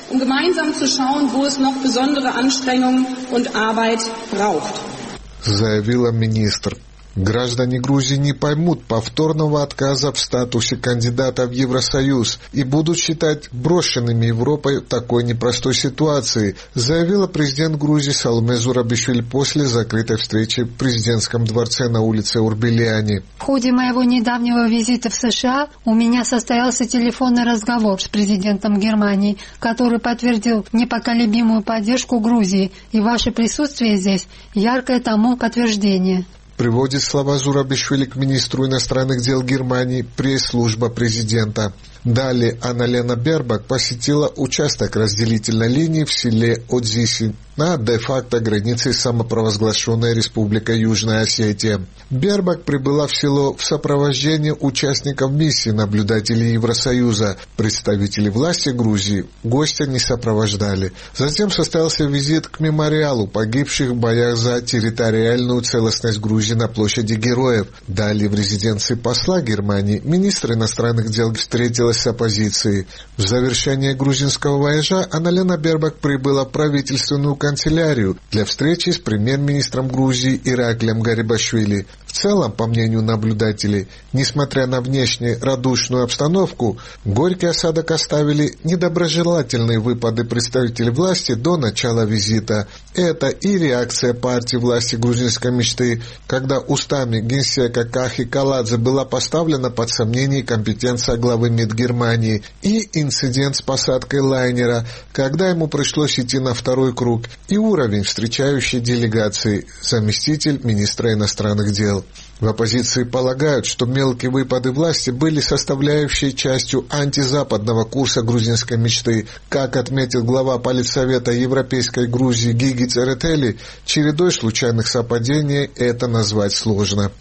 Заявила министр. Граждане Грузии не поймут повторного отказа в статусе кандидата в Евросоюз и будут считать брошенными Европой в такой непростой ситуации, заявила президент Грузии Саломе Зурабишвили после закрытой встречи в президентском дворце на улице Урбелиани. В ходе моего недавнего визита в США у меня состоялся телефонный разговор с президентом Германии, который подтвердил непоколебимую поддержку Грузии, и ваше присутствие здесь – яркое тому подтверждение. Приводит слова Зурабишвили к министру иностранных дел Германии пресс-служба президента. Далее Анна-Лена Бербак посетила участок разделительной линии в селе Одзиси на де-факто границе с самопровозглашенной Республикой Южная Осетия. Бербак прибыла в село в сопровождении участников миссии наблюдателей Евросоюза. Представители власти Грузии гостя не сопровождали. Затем состоялся визит к мемориалу погибших в боях за территориальную целостность Грузии на площади Героев. Далее в резиденции посла Германии министр иностранных дел встретилась с оппозицией. В завершение грузинского вояжа Анна-Лена Бербак прибыла в правительственную канцелярию для встречи с премьер-министром Грузии Ираклием Гарибашвили. В целом, по мнению наблюдателей, несмотря на внешне радушную обстановку, горький осадок оставили недоброжелательные выпады представителей власти до начала визита. Это и реакция партии власти грузинской мечты, когда устами генсека Кахи Каладзе была поставлена под сомнение компетенция главы МИД Германии, и инцидент с посадкой лайнера, когда ему пришлось идти на второй круг, и уровень встречающей делегации, заместитель министра иностранных дел. В оппозиции полагают, что мелкие выпады власти были составляющей частью антизападного курса грузинской мечты. Как отметил глава Политсовета Европейской Грузии Гиги Церетели, чередой случайных совпадений это назвать сложно.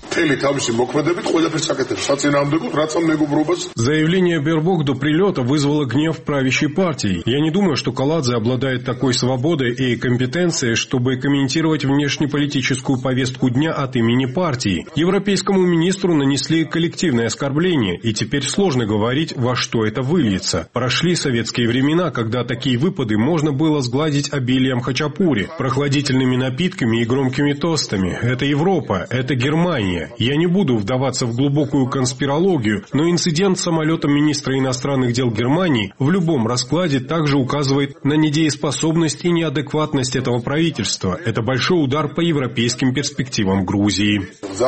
Заявление Бербок до прилета вызвало гнев правящей партии. Я не думаю, что Каладзе обладает такой свободой и компетенцией, чтобы комментировать внешнеполитическую повестку дня от имени партии. Европейскому министру нанесли коллективное оскорбление, и теперь сложно говорить, во что это выльется. Прошли советские времена, когда такие выпады можно было сгладить обилием хачапури, прохладительными напитками и громкими тостами. Это Европа, это Германия. Я не буду вдаваться в глубокую конспирологию, но инцидент с самолетом министра иностранных дел Германии в любом раскладе также указывает на недееспособность и неадекватность этого правительства. Это большой удар по европейским перспективам Грузии.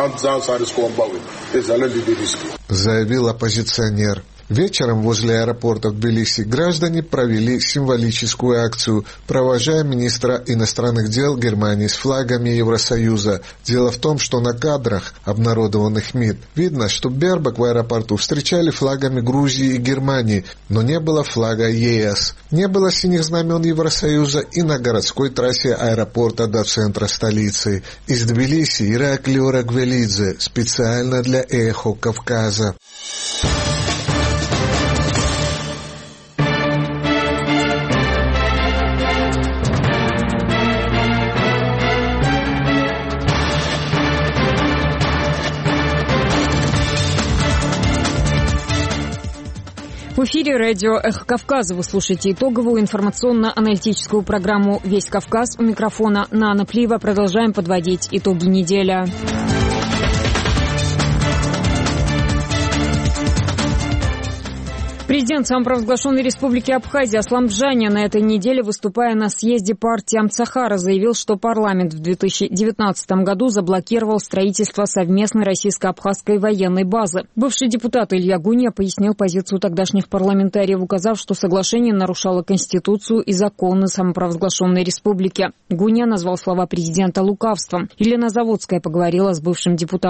Заявил оппозиционер. Вечером возле аэропорта в Тбилиси граждане провели символическую акцию, провожая министра иностранных дел Германии с флагами Евросоюза. Дело в том, что на кадрах, обнародованных МИД, видно, что Бербак в аэропорту встречали флагами Грузии и Германии, но не было флага ЕС. Не было синих знамен Евросоюза и на городской трассе аэропорта до центра столицы. Из Тбилиси Ираклио Рагвелидзе, специально для «Эхо Кавказа». В эфире радио «Эхо Кавказа». Вы слушаете итоговую информационно-аналитическую программу «Весь Кавказ». У микрофона Нана Плиева. Продолжаем подводить итоги недели. Президент самопровозглашенной республики Абхазия Аслан Бжаня на этой неделе, выступая на съезде партии Амцахара, заявил, что парламент в две тысячи девятнадцатом году заблокировал строительство совместной российско-абхазской военной базы. Бывший депутат Илья Гунья пояснил позицию тогдашних парламентариев, указав, что соглашение нарушало Конституцию и законы самопровозглашенной республики. Гунья назвал слова президента лукавством. Елена Заводская поговорила с бывшим депутатом.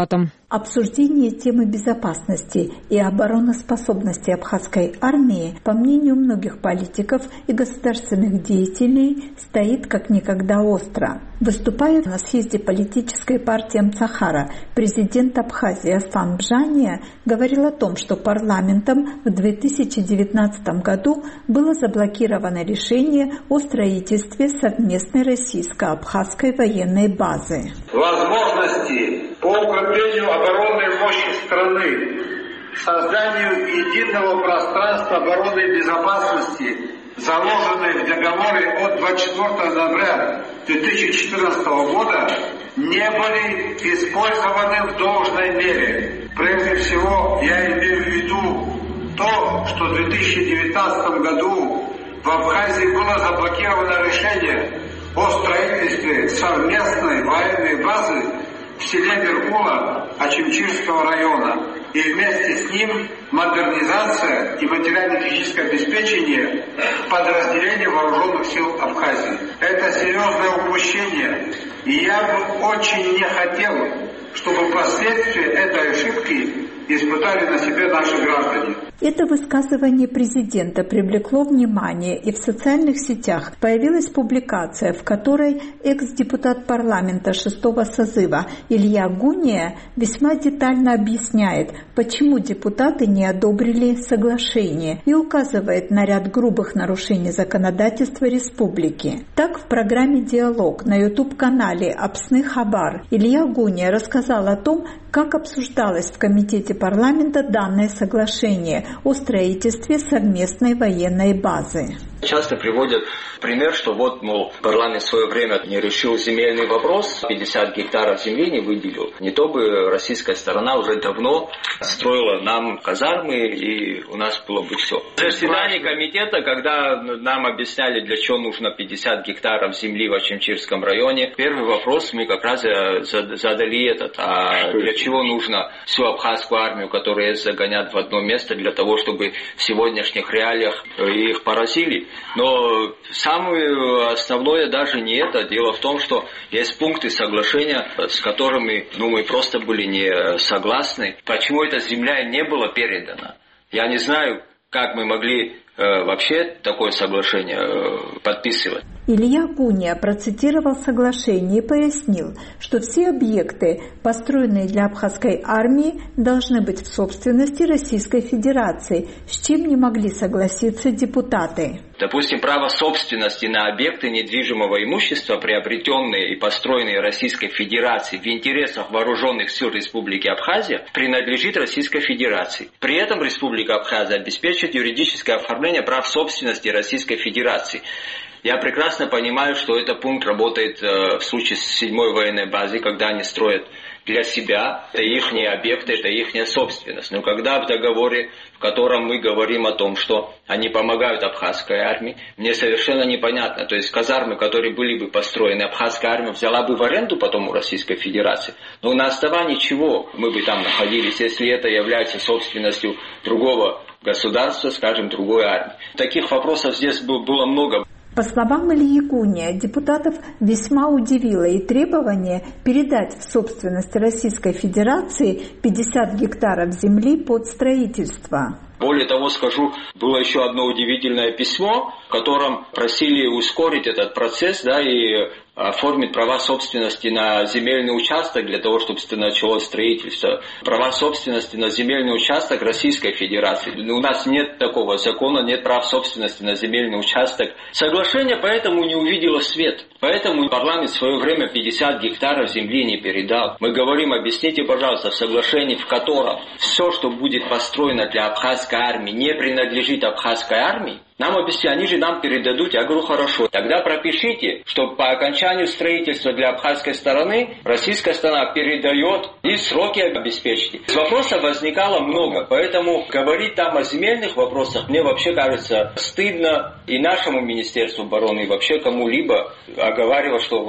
Обсуждение темы безопасности и обороноспособности абхазской армии, по мнению многих политиков и государственных деятелей, стоит как никогда остро. Выступая на съезде политической партии Амцахара, президент Абхазии Аслан Бжания говорил о том, что парламентом в две тысячи девятнадцатом году было заблокировано решение о строительстве совместной российско-абхазской военной базы. Возможности по укреплению оборонной мощи страны, созданию единого пространства обороны и безопасности, заложенные в договоре от двадцать четвёртого ноября две тысячи четырнадцатого года, не были использованы в должной мере. Прежде всего, я имею в виду то, что в две тысячи девятнадцатом году в Абхазии было заблокировано решение о строительстве совместной военной базы в селе Меркула Ачимчирского района, и вместе с ним модернизация и материально-техническое обеспечение подразделений вооруженных сил Абхазии. Это серьезное упущение, и я бы очень не хотел, чтобы последствия этой ошибки испытали на себе наши граждане. Это высказывание президента привлекло внимание, и в социальных сетях появилась публикация, в которой экс-депутат парламента шестого созыва Илья Гуния весьма детально объясняет, почему депутаты не одобрили соглашение, и указывает на ряд грубых нарушений законодательства республики. Так, в программе «Диалог» на ютуб-канале «Апсны Хабар» Илья Гуния рассказал о том, как обсуждалось в комитете парламента данное соглашение о строительстве совместной военной базы. Часто приводят пример, что вот, мол, парламент в свое время не решил земельный вопрос, пятьдесят гектаров земли не выделил. Не то бы российская сторона уже давно строила нам казармы, и у нас было бы все. В заседании комитета, когда нам объясняли, для чего нужно пятьдесят гектаров земли в Ачимчирском районе, первый вопрос мы как раз задали этот, а для чего нужно всю абхазскую армию, которую загонят в одно место, для того, чтобы в сегодняшних реалиях их поразили. Но самое основное даже не это. Дело в том, что есть пункты соглашения, с которыми, ну, мы просто были не согласны. Почему эта земля не была передана? Я не знаю, как мы могли э, вообще такое соглашение э, подписывать. Илья Гуния процитировал соглашение и пояснил, что все объекты, построенные для абхазской армии, должны быть в собственности Российской Федерации, с чем не могли согласиться депутаты. Допустим, право собственности на объекты недвижимого имущества, приобретенные и построенные Российской Федерацией в интересах вооруженных сил Республики Абхазия, принадлежит Российской Федерации. При этом Республика Абхазия обеспечит юридическое оформление прав собственности Российской Федерации. Я прекрасно понимаю, что этот пункт работает э, в случае с седьмой военной базой, когда они строят для себя, это их объекты, это их собственность. Но когда в договоре, в котором мы говорим о том, что они помогают абхазской армии, мне совершенно непонятно. То есть казармы, которые были бы построены, абхазская армия взяла бы в аренду потом у Российской Федерации. Но на основании чего мы бы там находились, если это является собственностью другого государства, скажем, другой армии? Таких вопросов здесь было много. По словам Ильи Гуния, депутатов весьма удивило и требование передать в собственность Российской Федерации пятьдесят гектаров земли под строительство. Более того, скажу, было еще одно удивительное письмо, в котором просили ускорить этот процесс, да, и оформить права собственности на земельный участок для того, чтобы началось строительство. Права собственности на земельный участок Российской Федерации. У нас нет такого закона, нет прав собственности на земельный участок. Соглашение поэтому не увидело свет. Поэтому парламент в свое время пятьдесят гектаров земли не передал. Мы говорим, объясните, пожалуйста, в соглашении, в котором все, что будет построено для абхазской армии, не принадлежит абхазской армии, нам объясняют, они же нам передадут. Я говорю, хорошо. Тогда пропишите, что по окончанию строительства для абхазской стороны российская сторона передает и сроки обеспечите. Вопросов возникало много, поэтому говорить там о земельных вопросах мне вообще кажется стыдно и нашему Министерству обороны, и вообще кому-либо оговаривать, что вот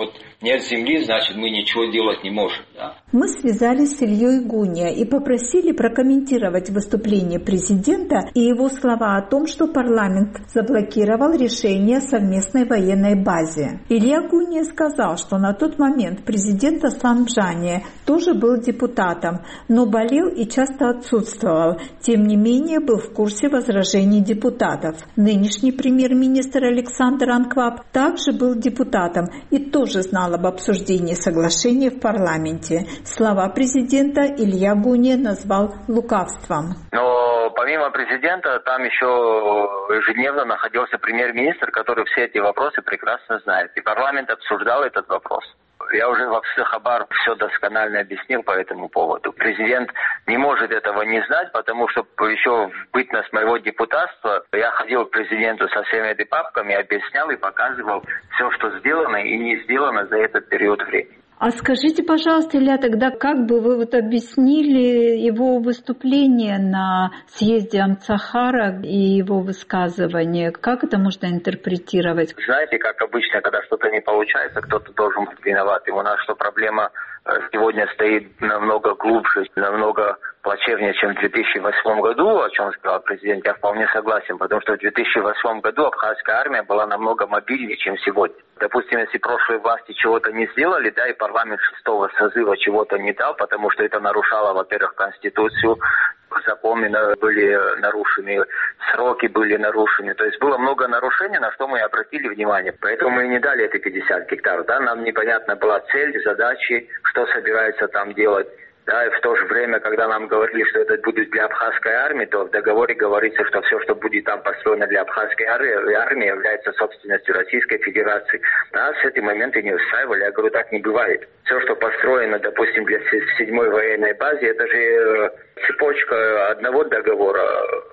нет земли, значит мы ничего делать не можем. Да? Мы связались с Ильей Гуния и попросили прокомментировать выступление президента и его слова о том, что парламент заблокировал решение о совместной военной базе. Илья Гуния сказал, что на тот момент президент Аслан Бжания тоже был депутатом, но болел и часто отсутствовал. Тем не менее, был в курсе возражений депутатов. Нынешний премьер-министр Александр Анкваб также был депутатом и тоже знал об обсуждении соглашения в парламенте. Слова президента Илья Гуния назвал лукавством. Но помимо президента, там еще ежедневно находился премьер-министр, который все эти вопросы прекрасно знает. И парламент обсуждал этот вопрос. Я уже во Хабар все досконально объяснил по этому поводу. Президент не может этого не знать, потому что еще в бытность моего депутатства я ходил к президенту со всеми этими папками, объяснял и показывал все, что сделано и не сделано за этот период времени. А скажите, пожалуйста, Илья, тогда как бы вы вот объяснили его выступление на съезде Амцахара и его высказывание? Как это можно интерпретировать? Знаете, как обычно, когда что-то не получается, кто-то должен быть виноват. И у нас что проблема сегодня стоит намного глубже, намного плачевнее, чем в две тысячи восьмом году, о чем сказал президент, я вполне согласен, потому что в две тысячи восьмом году абхазская армия была намного мобильнее, чем сегодня. Допустим, если прошлые власти чего-то не сделали, да, и парламент шестого созыва чего-то не дал, потому что это нарушало, во-первых, Конституцию, законы были нарушены, сроки были нарушены. То есть было много нарушений, на что мы обратили внимание. Поэтому мы и не дали эти пятьдесят гектаров. Да? Нам непонятна была цель, задачи, что собирается там делать. Да, и в то же время, когда нам говорили, что это будет для абхазской армии, то в договоре говорится, что все, что будет там построено для абхазской армии, является собственностью Российской Федерации. Нас эти моменты не устраивали. Я говорю, так не бывает. Все, что построено, допустим, для седьмой военной базы, это же цепочка одного договора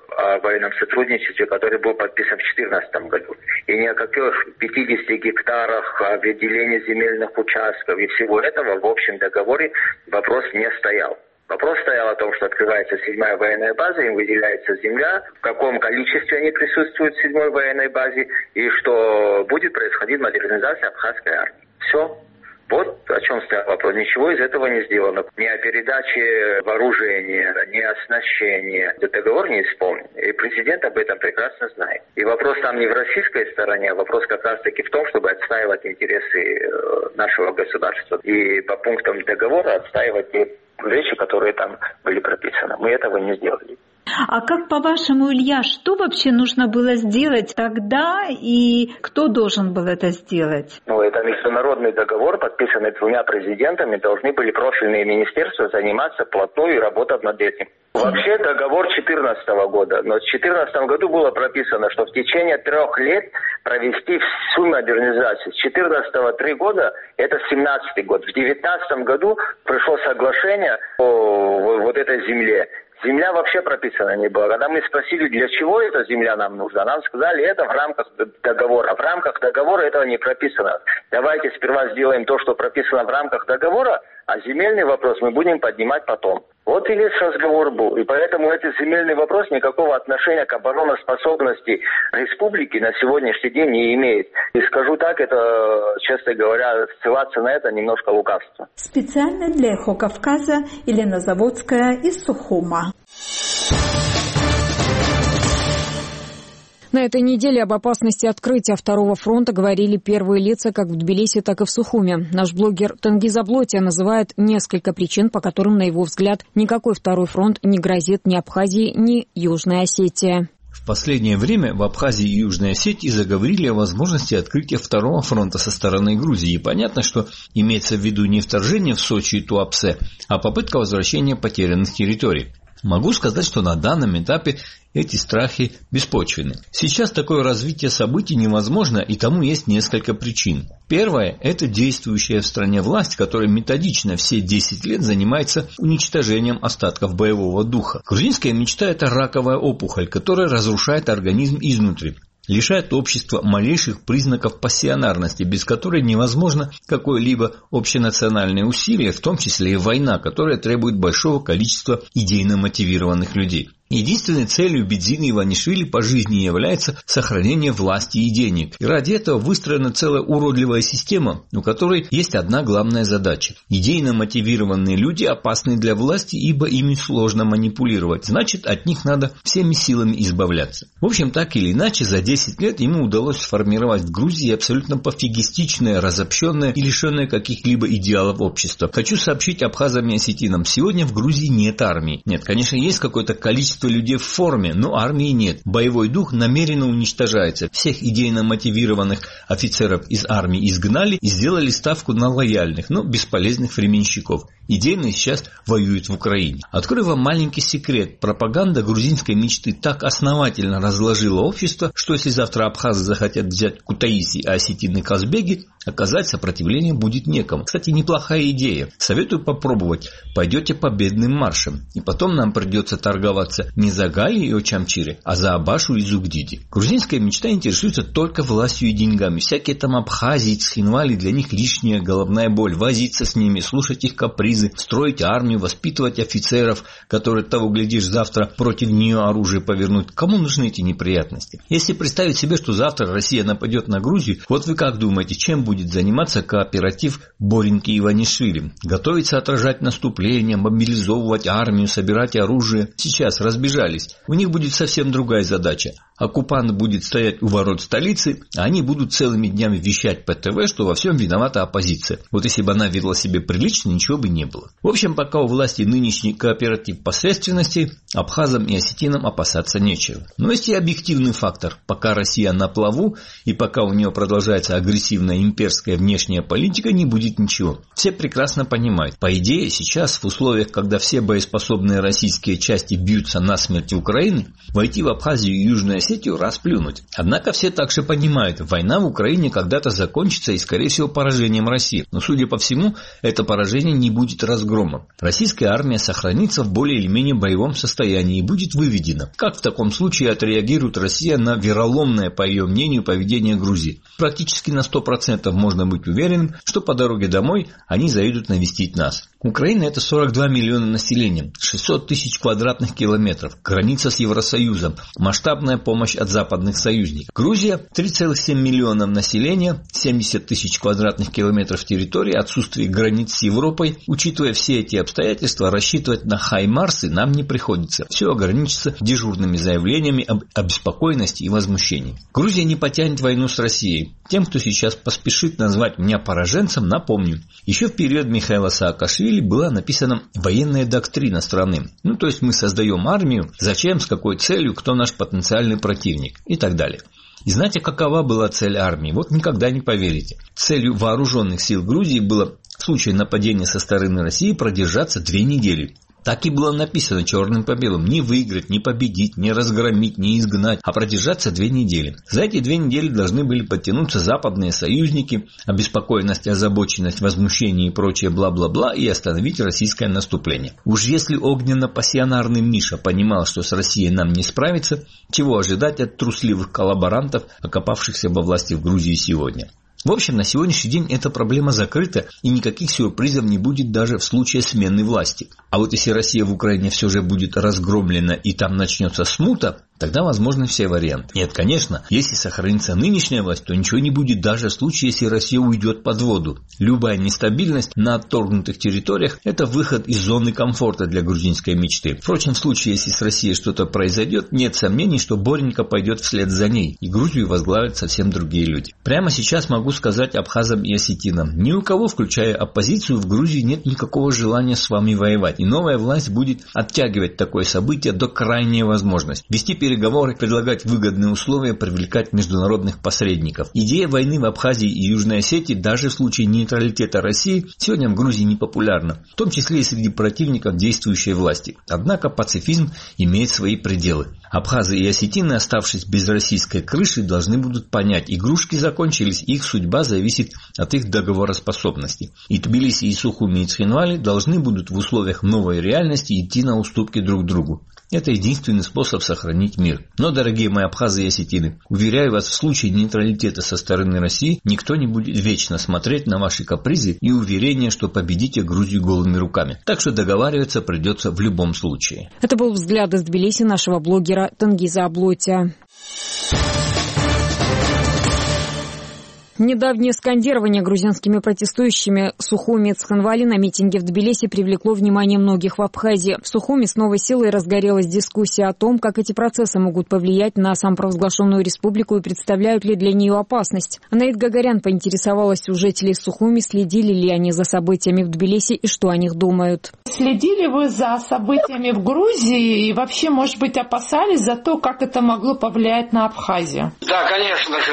о военном сотрудничестве, который был подписан в две тысячи четырнадцатом году. И ни о каких пятидесяти гектарах, о выделении земельных участков и всего этого в общем договоре вопрос не стоял. Вопрос стоял о том, что открывается седьмая военная база, им выделяется земля, в каком количестве они присутствуют в седьмой военной базе, и что будет происходить модернизация абхазской армии. Все. Вот о чем стоял вопрос. Ничего из этого не сделано. Ни о передаче вооружения, ни о оснащении. Этот договор не исполнен. И президент об этом прекрасно знает. И вопрос там не в российской стороне, а вопрос как раз-таки в том, чтобы отстаивать интересы нашего государства. И по пунктам договора отстаивать те вещи, которые там были прописаны. Мы этого не сделали. А как, по-вашему, Илья, что вообще нужно было сделать тогда и кто должен был это сделать? Ну, это международный договор, подписанный двумя президентами, должны были профильные министерства заниматься плотной и работать над этим. Вообще договор две тысячи четырнадцатого года, но в две тысячи четырнадцатом году было прописано, что в течение трех лет провести всю модернизацию. С две тысячи четырнадцатого три года, это семнадцатый год. В две тысячи девятнадцатом году пришло соглашение о вот этой земле. Земля вообще прописана не была. Когда мы спросили, для чего эта земля нам нужна, нам сказали, это в рамках договора. В рамках договора этого не прописано. Давайте сперва сделаем то, что прописано в рамках договора, а земельный вопрос мы будем поднимать потом. Вот и весь разговор был. И поэтому этот земельный вопрос никакого отношения к обороноспособности республики на сегодняшний день не имеет. И скажу так, это, честно говоря, ссылаться на это немножко лукавство. Специально для Эхо Кавказа Елена Заводская из Сухума. На этой неделе об опасности открытия второго фронта говорили первые лица как в Тбилиси, так и в Сухуме. Наш блогер Тенгиз Аблотия называет несколько причин, по которым, на его взгляд, никакой второй фронт не грозит ни Абхазии, ни Южной Осетии. В последнее время в Абхазии и Южной Осетии заговорили о возможности открытия второго фронта со стороны Грузии. И понятно, что имеется в виду не вторжение в Сочи и Туапсе, а попытка возвращения потерянных территорий. Могу сказать, что на данном этапе эти страхи беспочвенны. Сейчас такое развитие событий невозможно, и тому есть несколько причин. Первое – это действующая в стране власть, которая методично все десять лет занимается уничтожением остатков боевого духа. Грузинская мечта – это раковая опухоль, которая разрушает организм изнутри, лишает общества малейших признаков пассионарности, без которой невозможно какое-либо общенациональное усилие, в том числе и война, которая требует большого количества идейно мотивированных людей. Единственной целью Бедзины Иванишвили по жизни является сохранение власти и денег. И ради этого выстроена целая уродливая система, у которой есть одна главная задача. Идейно мотивированные люди опасны для власти, ибо ими сложно манипулировать. Значит, от них надо всеми силами избавляться. В общем, так или иначе, за десять лет ему удалось сформировать в Грузии абсолютно пофигистичное, разобщенное и лишенное каких-либо идеалов общества. Хочу сообщить абхазам и осетинам: сегодня в Грузии нет армии. Нет, конечно, есть какое-то количество людей в форме, но армии нет. Боевой дух намеренно уничтожается. Всех идейно мотивированных офицеров из армии изгнали и сделали ставку на лояльных, но бесполезных временщиков. Идейно сейчас воюют в Украине. Открою вам маленький секрет. Пропаганда грузинской мечты так основательно разложила общество, что если завтра абхазы захотят взять Кутаиси, а осетины Казбеги, оказать сопротивление будет некому. Кстати, неплохая идея. Советую попробовать. Пойдете победным маршем. И потом нам придется торговаться не за Гали и Очамчире, а за Абашу и Зугдиди. Грузинская мечта интересуется только властью и деньгами. Всякие там Абхазии, Цхинвали для них лишняя головная боль. Возиться с ними, слушать их капризы, строить армию, воспитывать офицеров, которые, того глядишь, завтра против нее оружие повернут. Кому нужны эти неприятности? Если представить себе, что завтра Россия нападет на Грузию, вот вы как думаете, чем будет заниматься кооператив Бореньки Иванишвили? Готовиться отражать наступление, мобилизовывать армию, собирать оружие. Сейчас разбежались. У них будет совсем другая задача. Оккупант будет стоять у ворот столицы, а они будут целыми днями вещать по ТВ, что во всем виновата оппозиция. Вот если бы она вела себя прилично, ничего бы не было. В общем, пока у власти нынешний кооператив посредственности, абхазам и осетинам опасаться нечего. Но есть и объективный фактор. Пока Россия на плаву и пока у нее продолжается агрессивная имперская внешняя политика, не будет ничего. Все прекрасно понимают. По идее, сейчас в условиях, когда все боеспособные российские части бьются насмерть Украины, войти в Абхазию и Южную Осетию расплюнуть. Однако все также понимают, война в Украине когда-то закончится и, скорее всего, поражением России. Но, судя по всему, это поражение не будет разгромом. Российская армия сохранится в более или менее боевом состоянии и будет выведена. Как в таком случае отреагирует Россия на вероломное, по ее мнению, поведение Грузии? Практически на сто процентов можно быть уверенным, что по дороге домой они заедут навестить нас. Украина – это сорок два миллиона населения, шестьсот тысяч квадратных километров, граница с Евросоюзом, масштабная помощь от западных союзников. Грузия – три целых семь десятых миллиона населения, семьдесят тысяч квадратных километров территории, отсутствие границ с Европой. Учитывая все эти обстоятельства, рассчитывать на хаймарсы нам не приходится. Все ограничится дежурными заявлениями об обеспокоенности и возмущении. Грузия не потянет войну с Россией. Тем, кто сейчас поспешит назвать меня пораженцем, напомню. Еще в период Михаила Саакашвили была написана военная доктрина страны. Ну, то есть мы создаем армию, зачем, с какой целью, кто наш потенциальный противник и так далее. И знаете, какова была цель армии? Вот никогда не поверите. Целью вооруженных сил Грузии было в случае нападения со стороны России продержаться две недели. Так и было написано черным по белому. Не выиграть, не победить, не разгромить, не изгнать, а продержаться две недели. За эти две недели должны были подтянуться западные союзники, обеспокоенность, озабоченность, возмущение и прочее бла-бла-бла, и остановить российское наступление. Уж если огненно-пассионарный Миша понимал, что с Россией нам не справиться, чего ожидать от трусливых коллаборантов, окопавшихся во власти в Грузии сегодня? В общем, на сегодняшний день эта проблема закрыта, и никаких сюрпризов не будет даже в случае смены власти. А вот если Россия в Украине все же будет разгромлена и там начнется смута, тогда возможны все варианты. Нет, конечно, если сохранится нынешняя власть, то ничего не будет даже в случае, если Россия уйдет под воду. Любая нестабильность на отторгнутых территориях – это выход из зоны комфорта для грузинской мечты. Впрочем, в случае, если с Россией что-то произойдет, нет сомнений, что Боренька пойдет вслед за ней, и Грузию возглавят совсем другие люди. Прямо сейчас могу сказать абхазам и осетинам: ни у кого, включая оппозицию, в Грузии нет никакого желания с вами воевать, и новая власть будет оттягивать такое событие до крайней возможности. Вести переговоры, предлагать выгодные условия, привлекать международных посредников. Идея войны в Абхазии и Южной Осетии даже в случае нейтралитета России сегодня в Грузии не популярна, в том числе и среди противников действующей власти. Однако пацифизм имеет свои пределы. Абхазы и осетины, оставшись без российской крыши, должны будут понять: игрушки закончились, их судьба зависит от их договороспособности. И Тбилиси, и Сухуми, и Цхинвали должны будут в условиях новой реальности идти на уступки друг другу. Это единственный способ сохранить мир. Но, дорогие мои абхазы и осетины, уверяю вас, в случае нейтралитета со стороны России никто не будет вечно смотреть на ваши капризы и уверения, что победите Грузию голыми руками. Так что договариваться придется в любом случае. Это был взгляд из Тбилиси нашего блогера Тенгиза Аблотя. Недавнее скандирование грузинскими протестующими Сухуми и Цхинвали на митинге в Тбилиси привлекло внимание многих в Абхазии. В Сухуми с новой силой разгорелась дискуссия о том, как эти процессы могут повлиять на самопровозглашенную республику и представляют ли для нее опасность. Анаит Гагарян поинтересовалась у жителей Сухуми, следили ли они за событиями в Тбилиси и что о них думают. Следили вы за событиями в Грузии и вообще, может быть, опасались за то, как это могло повлиять на Абхазию? Да, конечно же,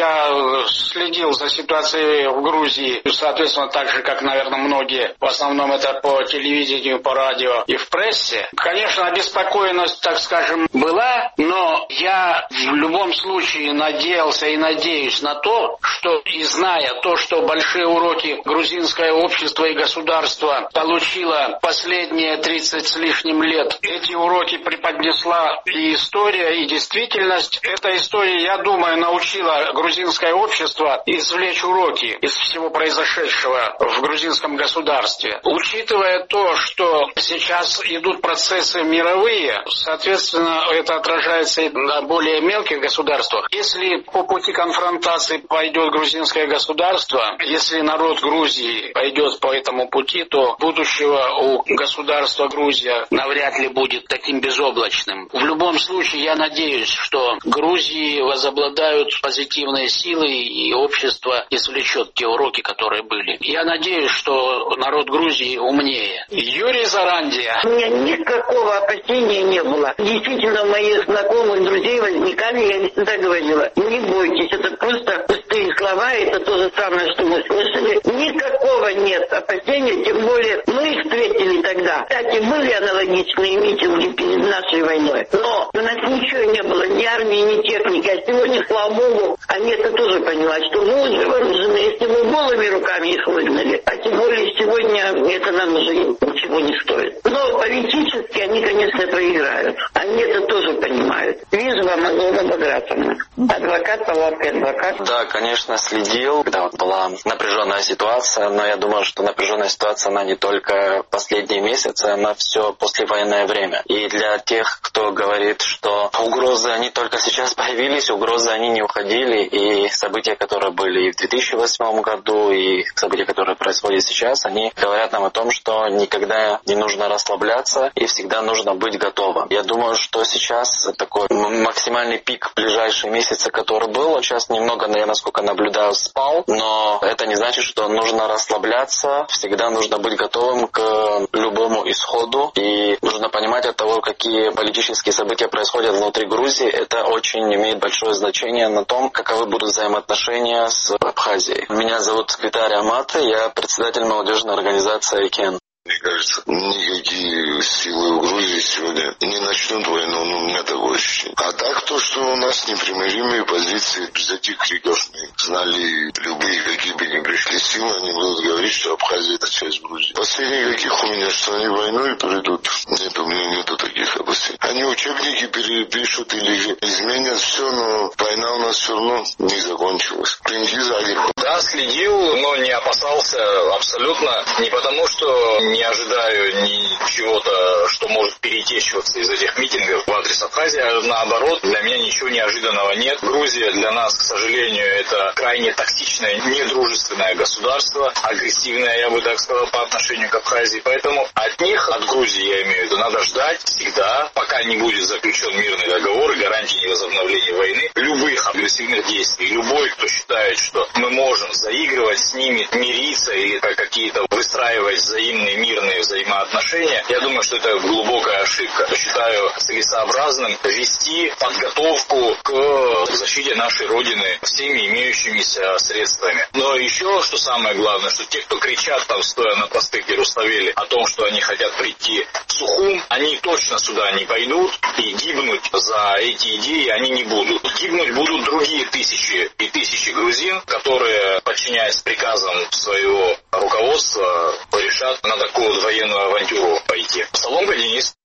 я следил следил за ситуацией в Грузии, соответственно, так же, как, наверное, многие, в основном это по телевидению, по радио и в прессе. Конечно, обеспокоенность, так скажем, была, но я в любом случае надеялся и надеюсь на то, что, и зная то, что большие уроки грузинское общество и государство получило последние тридцать с лишним лет, эти уроки преподнесла и история, и действительность. Эта история, я думаю, научила грузинское общество извлечь уроки из всего произошедшего в грузинском государстве. Учитывая то, что сейчас идут процессы мировые, соответственно, это отражается и на более мелких государствах. Если по пути конфронтации пойдет грузинское государство, если народ Грузии пойдет по этому пути, то будущего у государства Грузия навряд ли будет таким безоблачным. В любом случае, я надеюсь, что Грузии возобладают позитивные силы и общество извлечет те уроки, которые были. Я надеюсь, что народ Грузии умнее. Юрий Зарандия. У меня никакого опасения не было. Действительно, у моих знакомых, друзей возникали, я всегда говорила, не бойтесь, это просто пустые слова, это то же самое, что мы слышали. Никакого нет опасения, тем более мы их встретили тогда. Кстати, были аналогичные митинги перед нашей войной, но у нас ничего не было, ни армии, ни техники. А сегодня, слава богу, они это тоже понимают, что мы уже вооружены, если мы голыми руками их выгнали, а тем более сегодня это нам уже ничего не стоит. Но политически они, конечно, проиграют. Они это тоже понимают. Вижу вам, Алена Багратовна. Адвокат, палатка, адвокат. Да, конечно, следил, когда вот была напряженная ситуация, но я думаю, что напряженная ситуация, она не только последние месяцы, она все послевоенное время. И для тех, кто говорит, что угрозы, они только сейчас появились, угрозы, они не уходили, и события, которые были и в две тысячи восьмом году, и события, которые происходят сейчас, они говорят нам о том, что никогда не нужно расслабляться и всегда нужно быть готовым. Я думаю, что сейчас такой максимальный пик в ближайшие месяцы, который был, он сейчас немного, я насколько наблюдаю, спал, но это не значит, что нужно расслабляться, всегда нужно быть готовым к любому исходу, и нужно понимать от того, какие политические события происходят внутри Грузии, это очень имеет большое значение на том, каковы будут взаимоотношения с Абхазией. Меня зовут Виталий Аматы, я председатель молодежной организации «Кен». Мне кажется, никакие силы в Грузии сегодня не начнут войну, но у меня такое ощущение. А так то, что у нас непримиримые позиции, без этих криков мы знали любые, какие бы ни пришли силы, они будут говорить, что Абхазия это часть Грузии. Последних каких у меня, что они войной перейдут, нет, у меня нету таких опасений. Они учебники перепишут или изменят все, но война у нас все равно не закончилась. Тенгиз Алиев. Да, следил, но не опасался абсолютно, не потому что не ожидаю ничего-то, что может перетечиваться из этих митингов в адрес Абхазии. Наоборот, для меня ничего неожиданного нет. Грузия для нас, к сожалению, это крайне токсичное, недружественное государство, агрессивное, я бы так сказал, по отношению к Абхазии. Поэтому от них, от Грузии, я имею в виду, надо ждать всегда, пока не будет заключен мирный договор и гарантии невозобновления войны, любых агрессивных действий. Любой, кто считает, что мы можем заигрывать с ними, мириться или какие-то выстраивать взаимные мирные взаимоотношения, я думаю, что это глубокая ошибка. Считаю целесообразным вести подготовку к защите нашей Родины всеми имеющимися средствами. Но еще, что самое главное, что те, кто кричат там, стоя на проспекте Руставели, о том, что они хотят прийти в Сухум, они точно сюда не пойдут, и гибнуть за эти идеи они не будут. Гибнуть будут другие тысячи и тысячи грузин, которые, подчиняясь приказам своего руководства, решат на такую вот военную авантюру пойти. Соломка Денис.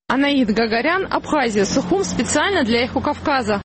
Анаид Гагарян, Абхазия, Сухум, специально для «Эхо Кавказа».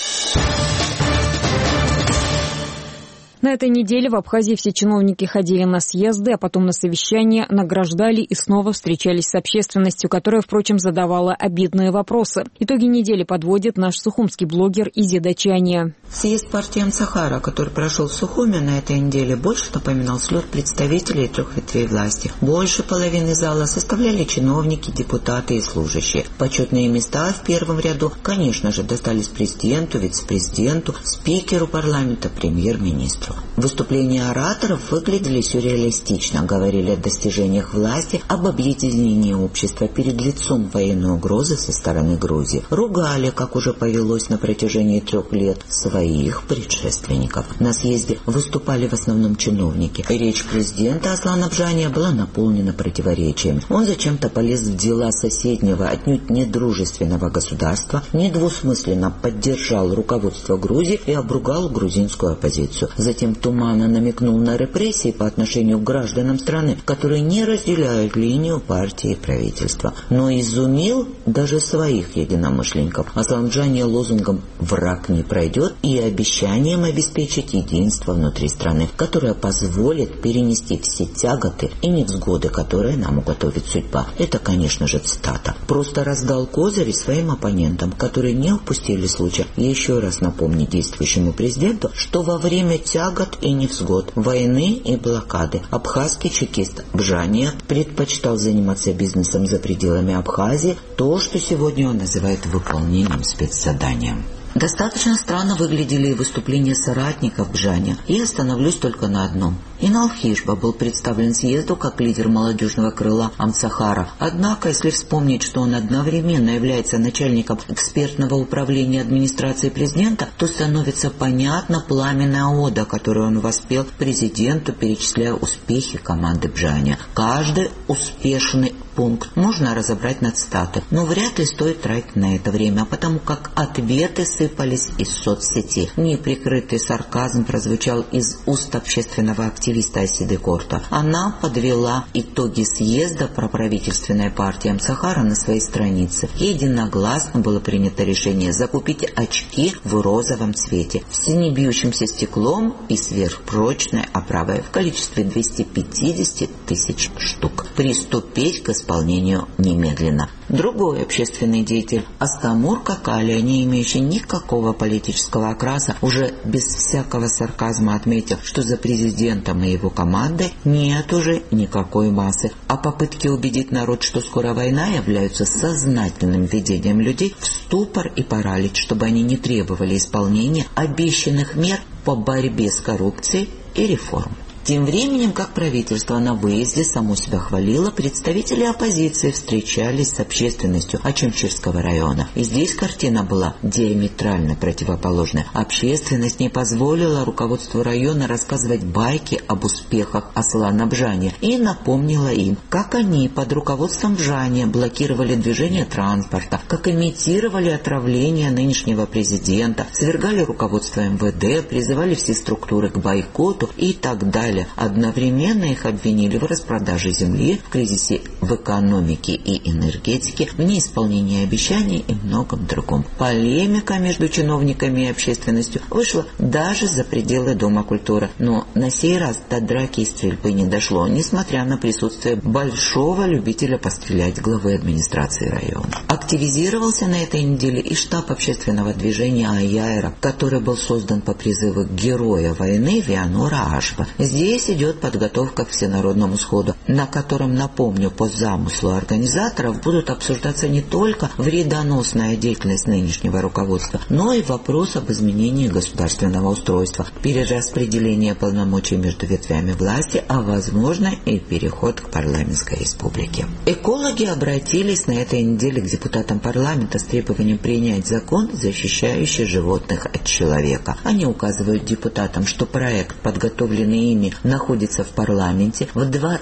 На этой неделе в Абхазии все чиновники ходили на съезды, а потом на совещания, награждали и снова встречались с общественностью, которая, впрочем, задавала обидные вопросы. Итоги недели подводит наш сухумский блогер Изи Дачания. Съезд партии Амцахара, который прошел в Сухуме на этой неделе, больше напоминал слет представителей трех ветвей власти. Больше половины зала составляли чиновники, депутаты и служащие. Почетные места в первом ряду, конечно же, достались президенту, вице-президенту, спикеру парламента, премьер-министру. Выступления ораторов выглядели сюрреалистично, говорили о достижениях власти, об объединении общества перед лицом военной угрозы со стороны Грузии. Ругали, как уже повелось на протяжении трех лет, своих предшественников. На съезде выступали в основном чиновники. Речь президента Аслана Бжания была наполнена противоречиями. Он зачем-то полез в дела соседнего, отнюдь недружественного государства, недвусмысленно поддержал руководство Грузии и обругал грузинскую оппозицию. Затем туманно намекнул на репрессии по отношению к гражданам страны, которые не разделяют линию партии и правительства. Но изумил даже своих единомышленников. Аслан Бжания лозунгом «враг не пройдет» и обещанием обеспечить единство внутри страны, которое позволит перенести все тяготы и невзгоды, которые нам уготовит судьба. Это, конечно же, цитата. Просто раздал козыри своим оппонентам, которые не упустили случая еще раз напомнить действующему президенту, что во время тягот и невзгод, войны и блокады абхазский чекист Бжания предпочитал заниматься бизнесом за пределами Абхазии, то, что сегодня он называет выполнением спецзаданием. Достаточно странно выглядели и выступления соратников Бжания. Я остановлюсь только на одном. Инал Хишба был представлен съезду как лидер молодежного крыла Амцахара. Однако, если вспомнить, что он одновременно является начальником экспертного управления администрации президента, то становится понятна пламенная ода, которую он воспел президенту, перечисляя успехи команды Бжания. Каждый успешный пункт можно разобрать на цитаты, но вряд ли стоит тратить на это время, потому как ответы сыпались из соцсети. Неприкрытый сарказм прозвучал из уст общественного активиста Асиды Корта. Она подвела итоги съезда проправительственной партии Амцахара на своей странице. Единогласно было принято решение закупить очки в розовом цвете с небьющимся стеклом и сверхпрочной оправой в количестве двести пятьдесят тысяч штук. Приступить к исполнению немедленно. Другой общественный деятель Астамур Какалия, не имеющий никакого политического окраса, уже без всякого сарказма отметил, что за президентом и его командой нет уже никакой массы, а попытки убедить народ, что скоро война, являются сознательным введением людей в ступор и паралич, чтобы они не требовали исполнения обещанных мер по борьбе с коррупцией и реформ. Тем временем, как правительство на выезде само себя хвалило, представители оппозиции встречались с общественностью Очамчирского района. И здесь картина была диаметрально противоположная. Общественность не позволила руководству района рассказывать байки об успехах Аслана Бжания и напомнила им, как они под руководством Бжания блокировали движение транспорта, как имитировали отравление нынешнего президента, свергали руководство эм вэ дэ, призывали все структуры к бойкоту и так далее. Одновременно их обвинили в распродаже земли, в кризисе в экономике и энергетике, в неисполнении обещаний и многом другом. Полемика между чиновниками и общественностью вышла даже за пределы Дома культуры. Но на сей раз до драки и стрельбы не дошло, несмотря на присутствие большого любителя пострелять главы администрации района. Активизировался на этой неделе и штаб общественного движения Аяйра, который был создан по призыву героя войны Вианора Ашба. Здесь идет подготовка к всенародному сходу, на котором, напомню, по замыслу организаторов будут обсуждаться не только вредоносная деятельность нынешнего руководства, но и вопрос об изменении государственного устройства, перераспределение полномочий между ветвями власти, а возможно и переход к парламентской республике. Экологи обратились на этой неделе к депутатам парламента с требованием принять закон, защищающий животных от человека. Они указывают депутатам, что проект, подготовленный ими, находится в парламенте. В двадцать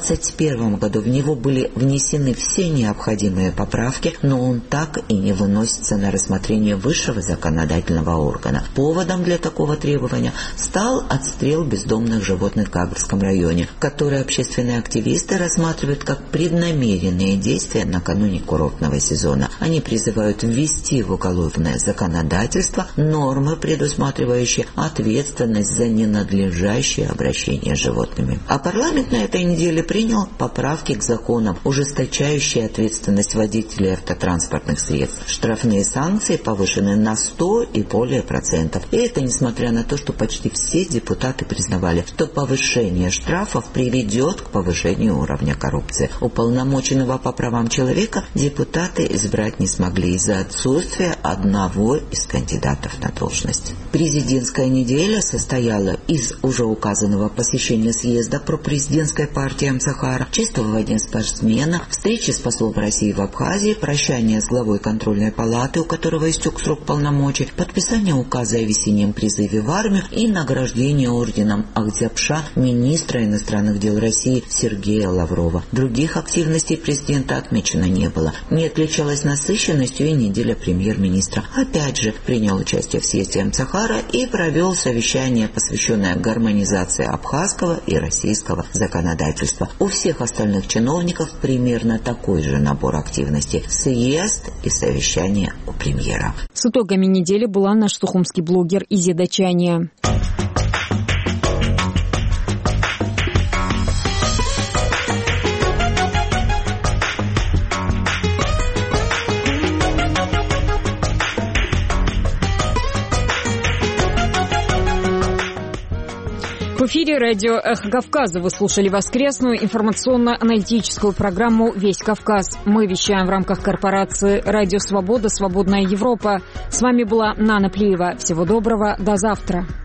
первом году в него были внесены все необходимые поправки, но он так и не выносится на рассмотрение высшего законодательного органа. Поводом для такого требования стал отстрел бездомных животных в Гагрском районе, который общественные активисты рассматривают как преднамеренные действия накануне курортного сезона. Они призывают ввести в уголовное законодательство нормы, предусматривающие ответственность за ненадлежащее обращение с животными. А парламент на этой неделе принял поправки к законам, ужесточающие ответственность водителей автотранспортных средств. Штрафные санкции повышены на сто и более процентов. И это несмотря на то, что почти все депутаты признавали, что повышение штрафов приведет к повышению уровня коррупции. Уполномоченного по правам человека депутаты избрать не смогли из-за отсутствия одного из кандидатов на должность. Президентская неделя состояла из уже указанного посещения съезда пропрезидентской партии Амсахара, чествования спортсмена, встречи с послом России в Абхазии, прощания с главой контрольной палаты, у которого истек срок полномочий, подписание указа о весеннем призыве в армию и награждение орденом Ахдзяпша министра иностранных дел России Сергея Лаврова. Других активностей президента отмечено не было. Не отличалась насыщенностью и неделя премьер-министра. Опять же, принял участие в съезде Амсахара и провел совещание, посвященное гармонизации абхазского и российского законодательства. У всех остальных чиновников примерно такой же набор активностей. Съезд и совещание у премьера. С итогами недели была наш сухумский блогер Изеда Чания. В эфире радио «Эхо Кавказа». Вы слушали воскресную информационно-аналитическую программу «Весь Кавказ». Мы вещаем в рамках корпорации «Радио Свобода. Свободная Европа». С вами была Нана Плиева. Всего доброго. До завтра.